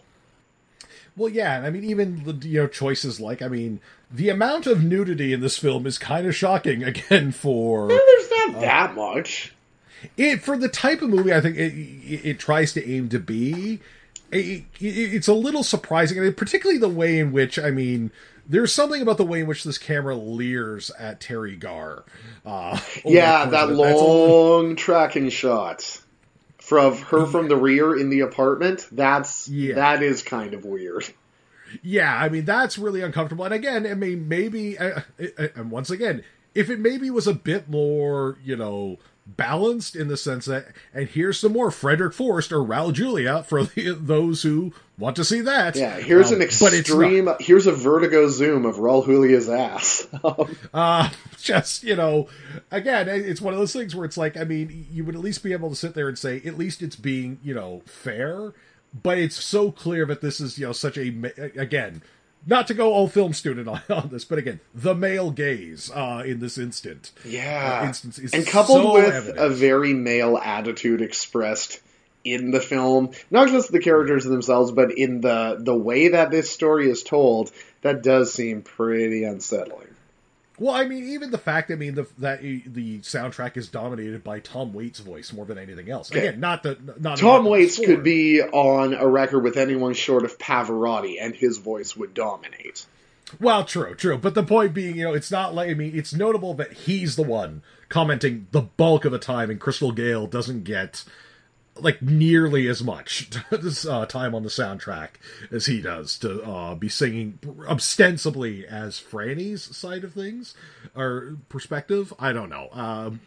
Well, yeah, I mean, even the, you know, choices like, I mean, the amount of nudity in this film is kind of shocking, again, for... Yeah, there's not uh, that much. It, for the type of movie I think it, it, it tries to aim to be, it, it, it's a little surprising, and particularly the way in which, I mean, there's something about the way in which this camera leers at Teri Garr. Uh, yeah, that long little... tracking shot. From her from the rear in the apartment, that's yeah. that is kind of weird. Yeah, I mean, that's really uncomfortable. And again, I mean, maybe, uh, uh, and once again, if it maybe was a bit more, you know, balanced in the sense that, and here's some more Frederick Forrest or Raul Julia for the, those who want to see that. Yeah, here's um, an extreme, here's a vertigo zoom of Raul Julia's ass. uh, just, you know, again, it's one of those things where it's like, I mean, you would at least be able to sit there and say, at least it's being, you know, fair, but it's so clear that this is, you know, such a, again, not to go all film student on, on this, but again, the male gaze uh, in this instant. Yeah. Uh, instance is and coupled so with evident. A very male attitude expressed in the film, not just the characters themselves, but in the, the way that this story is told, that does seem pretty unsettling. Well, I mean, even the fact, I mean, the, that the soundtrack is dominated by Tom Waits' voice more than anything else. Okay. Again, not the not Tom Waits could be on a record with anyone short of Pavarotti, and his voice would dominate. Well, true, true. But the point being, you know, it's not like, I mean, it's notable that he's the one commenting the bulk of the time, and Crystal Gayle doesn't get, like, nearly as much uh, time on the soundtrack as he does to uh, be singing ostensibly as Franny's side of things, or perspective. I don't know. Um,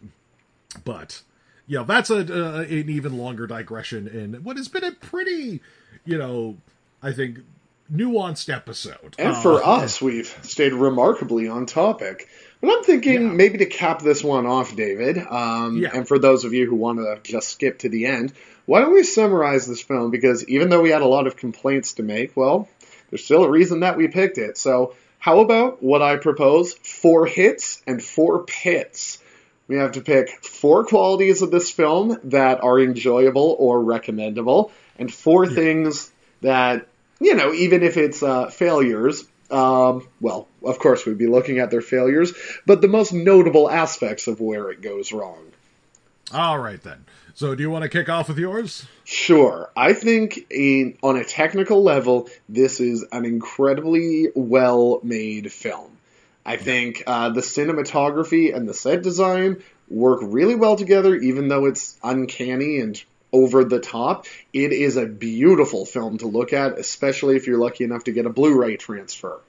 but, you know, that's a, uh, an even longer digression in what has been a pretty, you know, I think, nuanced episode. And for uh, us, we've stayed remarkably on topic. But I'm thinking yeah. maybe to cap this one off, David, um, yeah. and for those of you who want to just skip to the end, why don't we summarize this film? Because even though we had a lot of complaints to make, well, there's still a reason that we picked it. So how about what I propose? Four hits and four pits. We have to pick four qualities of this film that are enjoyable or recommendable, and four yeah. things that, you know, even if it's uh, failures, Um, well, of course, we'd be looking at their failures, but the most notable aspects of where it goes wrong. All right, then. So do you want to kick off with yours? Sure. I think in, on a technical level, this is an incredibly well-made film. I think uh, the cinematography and the set design work really well together, even though it's uncanny and over the top. It is a beautiful film to look at, especially if you're lucky enough to get a Blu-ray transfer.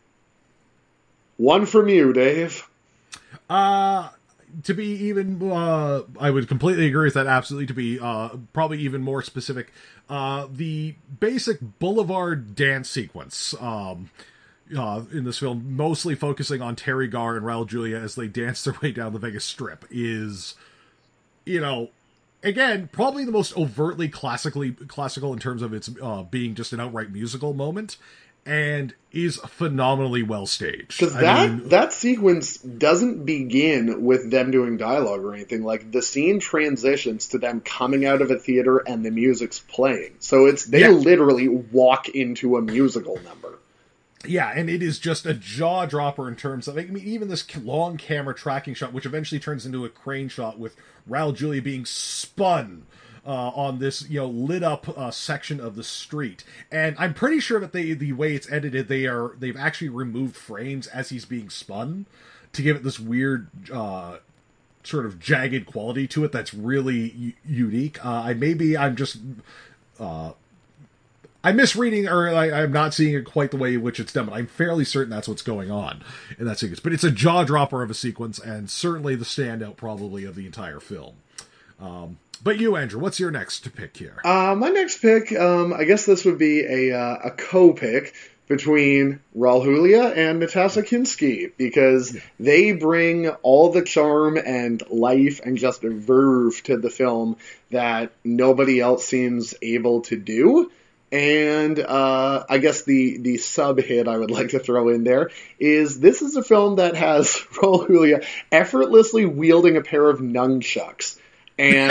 One from you, Dave. Uh, to be even, uh, I would completely agree with that, absolutely. To be uh, probably even more specific, uh, the basic Boulevard dance sequence um, uh, in this film, mostly focusing on Teri Garr and Raul Julia as they dance their way down the Vegas Strip, is, you know, again, probably the most overtly classically classical in terms of its uh, being just an outright musical moment, and is phenomenally well staged. Because that mean, that sequence doesn't begin with them doing dialogue or anything. Like, the scene transitions to them coming out of a theater and the music's playing. So it's they yeah. literally walk into a musical number. Yeah, and it is just a jaw dropper in terms of, I mean, even this long camera tracking shot, which eventually turns into a crane shot with Raul Julia being spun uh, on this, you know, lit up uh, section of the street. And I'm pretty sure that they, the way it's edited, they are, they've actually removed frames as he's being spun to give it this weird uh, sort of jagged quality to it that's really u- unique. Uh, I maybe I'm just uh, I'm misreading, or I, I'm not seeing it quite the way in which it's done, but I'm fairly certain that's what's going on in that sequence. But it's a jaw dropper of a sequence, and certainly the standout probably of the entire film. Um, but you, Andrew, what's your next pick here? Uh, my next pick, um, I guess this would be a uh, a co-pick between Raul Julia and Natasha Kinski, because yeah. they bring all the charm and life and just verve to the film that nobody else seems able to do. And uh, I guess the, the sub-hit I would like to throw in there is this is a film that has Raul Julia effortlessly wielding a pair of nunchucks. And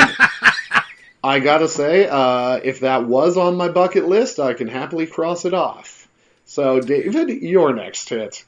I gotta say, uh, if that was on my bucket list, I can happily cross it off. So, David, your next hit.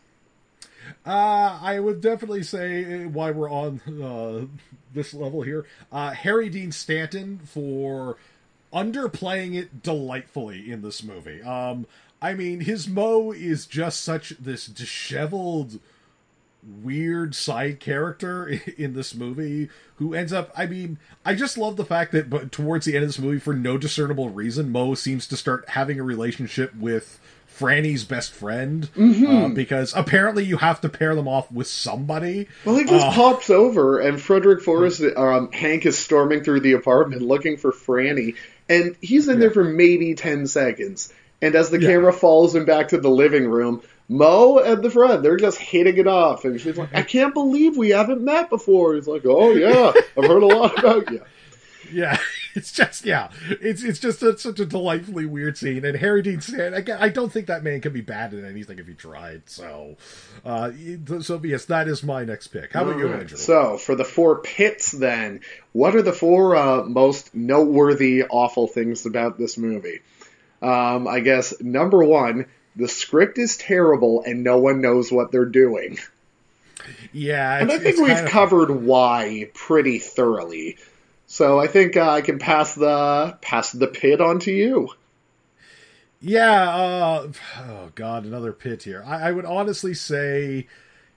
Uh, I would definitely say, while we're on uh, this level here, uh, Harry Dean Stanton for underplaying it delightfully in this movie. Um, I mean, his Mo is just such this disheveled, weird side character in this movie who ends up, I mean, I just love the fact that but towards the end of this movie, for no discernible reason, Mo seems to start having a relationship with Franny's best friend, mm-hmm. uh, because apparently you have to pair them off with somebody. Well, he just uh, pops over, and Frederick Forrest, um, Hank is storming through the apartment looking for Franny, and he's in yeah. there for maybe ten seconds. And as the yeah. camera follows him back to the living room, Mo and the friend, they're just hitting it off. And she's like, I can't believe we haven't met before. He's like, oh, yeah, I've heard a lot about you. Yeah, it's just, yeah, it's it's just a, such a delightfully weird scene. And Harry Dean Stanton, again, I don't think that man can be bad at anything if he tried. So, uh, so yes, that is my next pick. How about you, Andrew? So, for the four pits then, what are the four uh, most noteworthy, awful things about this movie? Um, I guess, number one, the script is terrible and no one knows what they're doing. Yeah. And I think we've of... covered why pretty thoroughly. So I think uh, I can pass the pass the pit on to you. Yeah. Uh, oh, God, another pit here. I, I would honestly say,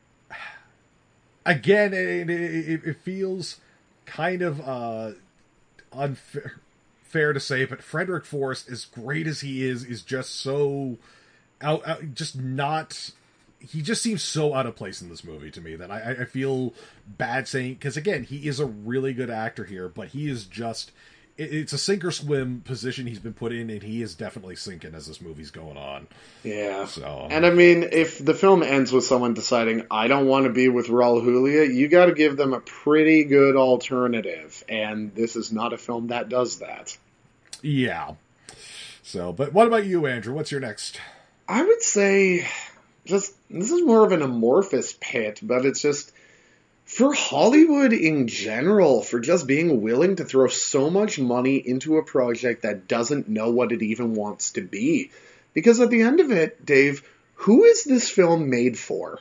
again, it, it, it feels kind of uh, unfair. Fair to say, but Frederick Forrest, as great as he is, is just so out, out just not. He just seems so out of place in this movie to me that I, I feel bad saying, because again, he is a really good actor here, but he is just. It, it's a sink or swim position he's been put in, and he is definitely sinking as this movie's going on. Yeah. So, and I mean, if the film ends with someone deciding, I don't want to be with Raul Julia, you got to give them a pretty good alternative. And this is not a film that does that. Yeah. So, but what about you, Andrew? What's your next? I would say, just, this is more of an amorphous pit, but it's just, for Hollywood in general, for just being willing to throw so much money into a project that doesn't know what it even wants to be. Because at the end of it, Dave, who is this film made for?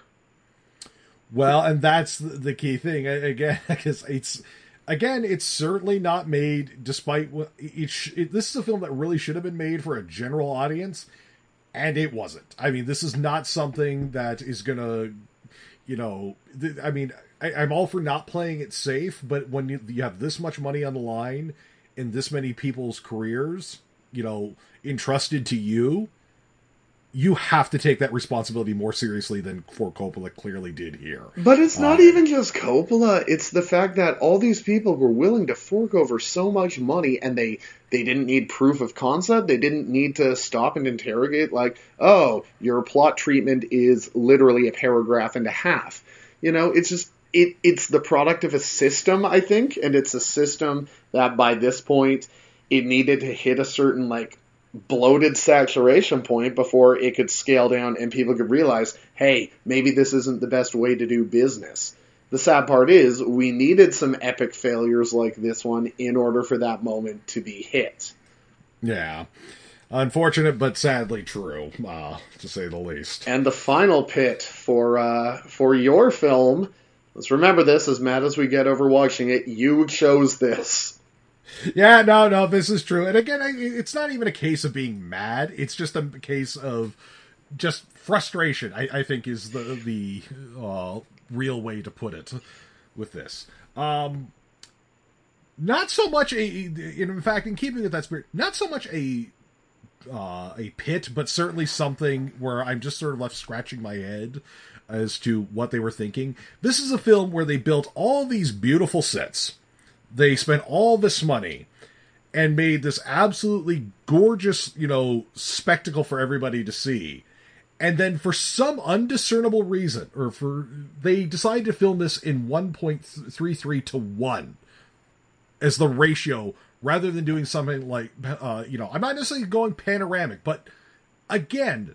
Well, and that's the key thing. Again, because it's, again, it's certainly not made, despite what it, it, this is a film that really should have been made for a general audience, and it wasn't. I mean, this is not something that is going to, you know, th- I mean, I, I'm all for not playing it safe, but when you, you have this much money on the line in this many people's careers, you know, entrusted to you, you have to take that responsibility more seriously than Ford Coppola clearly did here. But it's not um, even just Coppola. It's the fact that all these people were willing to fork over so much money, and they, they didn't need proof of concept. They didn't need to stop and interrogate, like, oh, your plot treatment is literally a paragraph and a half. You know, it's just, it it's the product of a system, I think, and it's a system that by this point, it needed to hit a certain, like, bloated saturation point before it could scale down and people could realize, hey, maybe this isn't the best way to do business. The sad part is we needed some epic failures like this one in order for that moment to be hit. Yeah. Unfortunate, but sadly true, uh, to say the least. And the final pit for uh, for your film, let's remember this as mad as we get over watching it, you chose this. Yeah, no, no, this is true. And again, it's not even a case of being mad. It's just a case of just frustration, I, I think, is the the uh, real way to put it with this. Um, not so much a, in fact, in keeping with that spirit, not so much a uh, a pit, but certainly something where I'm just sort of left scratching my head as to what they were thinking. This is a film where they built all these beautiful sets. They spent all this money and made this absolutely gorgeous, you know, spectacle for everybody to see. And then for some undiscernible reason, or for, they decided to film this in one point three three to one as the ratio, rather than doing something like, uh, you know, I'm not necessarily going panoramic, but again,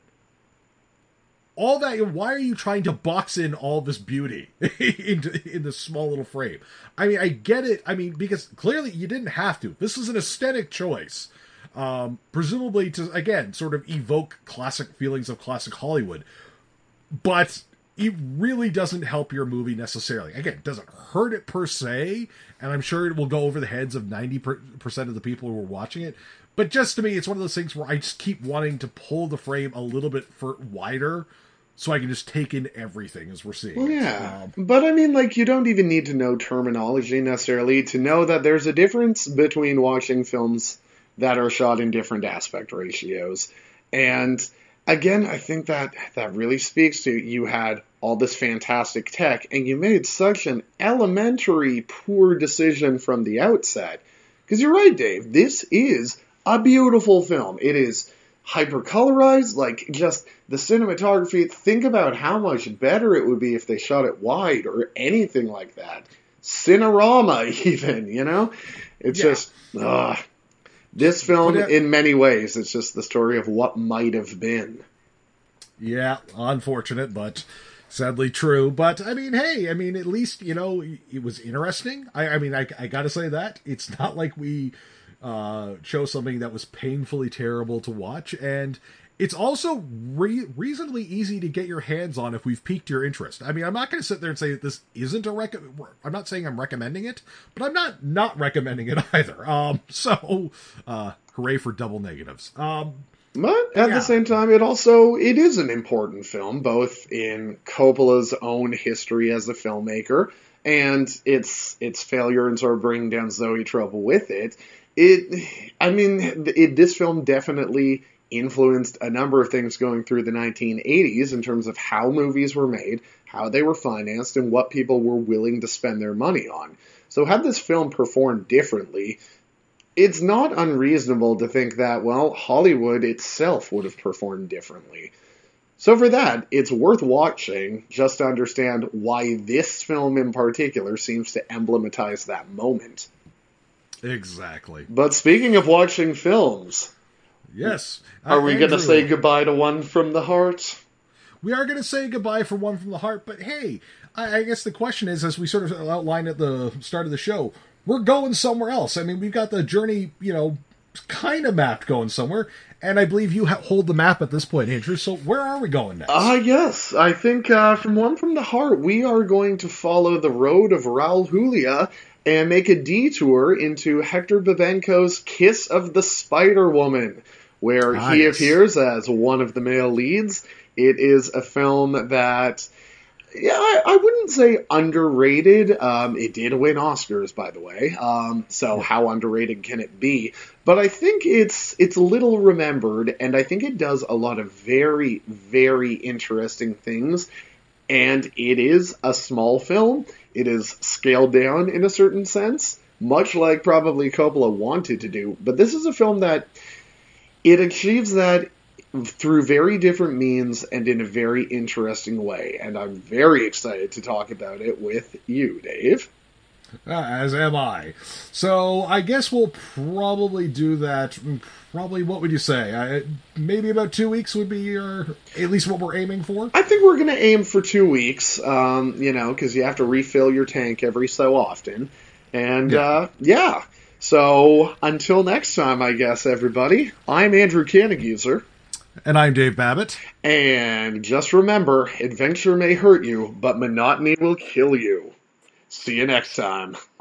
all that, why are you trying to box in all this beauty into in this small little frame? I mean, I get it. I mean, because clearly you didn't have to. This is an aesthetic choice. Um, presumably to, again, sort of evoke classic feelings of classic Hollywood. But it really doesn't help your movie necessarily. Again, it doesn't hurt it per se, and I'm sure it will go over the heads of ninety percent of the people who are watching it. But just to me, it's one of those things where I just keep wanting to pull the frame a little bit for, wider so I can just take in everything as we're seeing. Well, yeah. Um, but I mean, like, you don't even need to know terminology necessarily to know that there's a difference between watching films that are shot in different aspect ratios. And again, I think that that really speaks to, you had all this fantastic tech and you made such an elementary poor decision from the outset. Because you're right, Dave, this is a beautiful film. It is hyper-colorized, like, just the cinematography. Think about how much better it would be if they shot it wide or anything like that. Cinerama, even, you know? It's yeah. just, ugh. This film, it, in many ways, it's just the story of what might have been. Yeah, unfortunate, but sadly true. But, I mean, hey, I mean, at least, you know, it was interesting. I, I mean, I, I gotta say that. It's not like we uh, chose something that was painfully terrible to watch, and it's also re- reasonably easy to get your hands on if we've piqued your interest. I mean, I'm not going to sit there and say that this isn't a rec. I'm not saying I'm recommending it, but I'm not not recommending it either. Um, so, uh, hooray for double negatives. Um, but at yeah. the same time, it also, it is an important film, both in Coppola's own history as a filmmaker and its its failure in sort of bringing down Zoe Trouble with it. It, I mean, it, this film definitely influenced a number of things going through the nineteen eighties in terms of how movies were made, how they were financed, and what people were willing to spend their money on. So had this film performed differently, it's not unreasonable to think that, well, Hollywood itself would have performed differently. So for that, it's worth watching just to understand why this film in particular seems to emblematize that moment. Exactly. But speaking of watching films, yes. Are we going to say goodbye to One from the Heart? We are going to say goodbye for One from the Heart, but hey, I, I guess the question is, as we sort of outlined at the start of the show, we're going somewhere else. I mean, we've got the journey, you know, kind of mapped going somewhere, and I believe you ha- hold the map at this point, Andrew, so where are we going next? Ah, uh, yes. I think uh, from One from the Heart, we are going to follow the road of Raul Julia and make a detour into Hector Babenco's Kiss of the Spider-Woman, where nice. He appears as one of the male leads. It is a film that, yeah, I, I wouldn't say underrated. Um, it did win Oscars, by the way, um, so yeah. How underrated can it be? But I think it's it's little remembered, and I think it does a lot of very, very interesting things. And it is a small film. It is scaled down in a certain sense, much like probably Coppola wanted to do. But this is a film that it achieves that through very different means and in a very interesting way. And I'm very excited to talk about it with you, Dave. Uh, as am I. So I guess we'll probably do that. Probably, what would you say? I, maybe about two weeks would be your, at least what we're aiming for? I think we're going to aim for two weeks, um, you know, because you have to refill your tank every so often. And, yeah. Uh, yeah. So until next time, I guess, everybody, I'm Andrew Cannaguser. And I'm Dave Babbitt. And just remember, adventure may hurt you, but monotony will kill you. See you next time.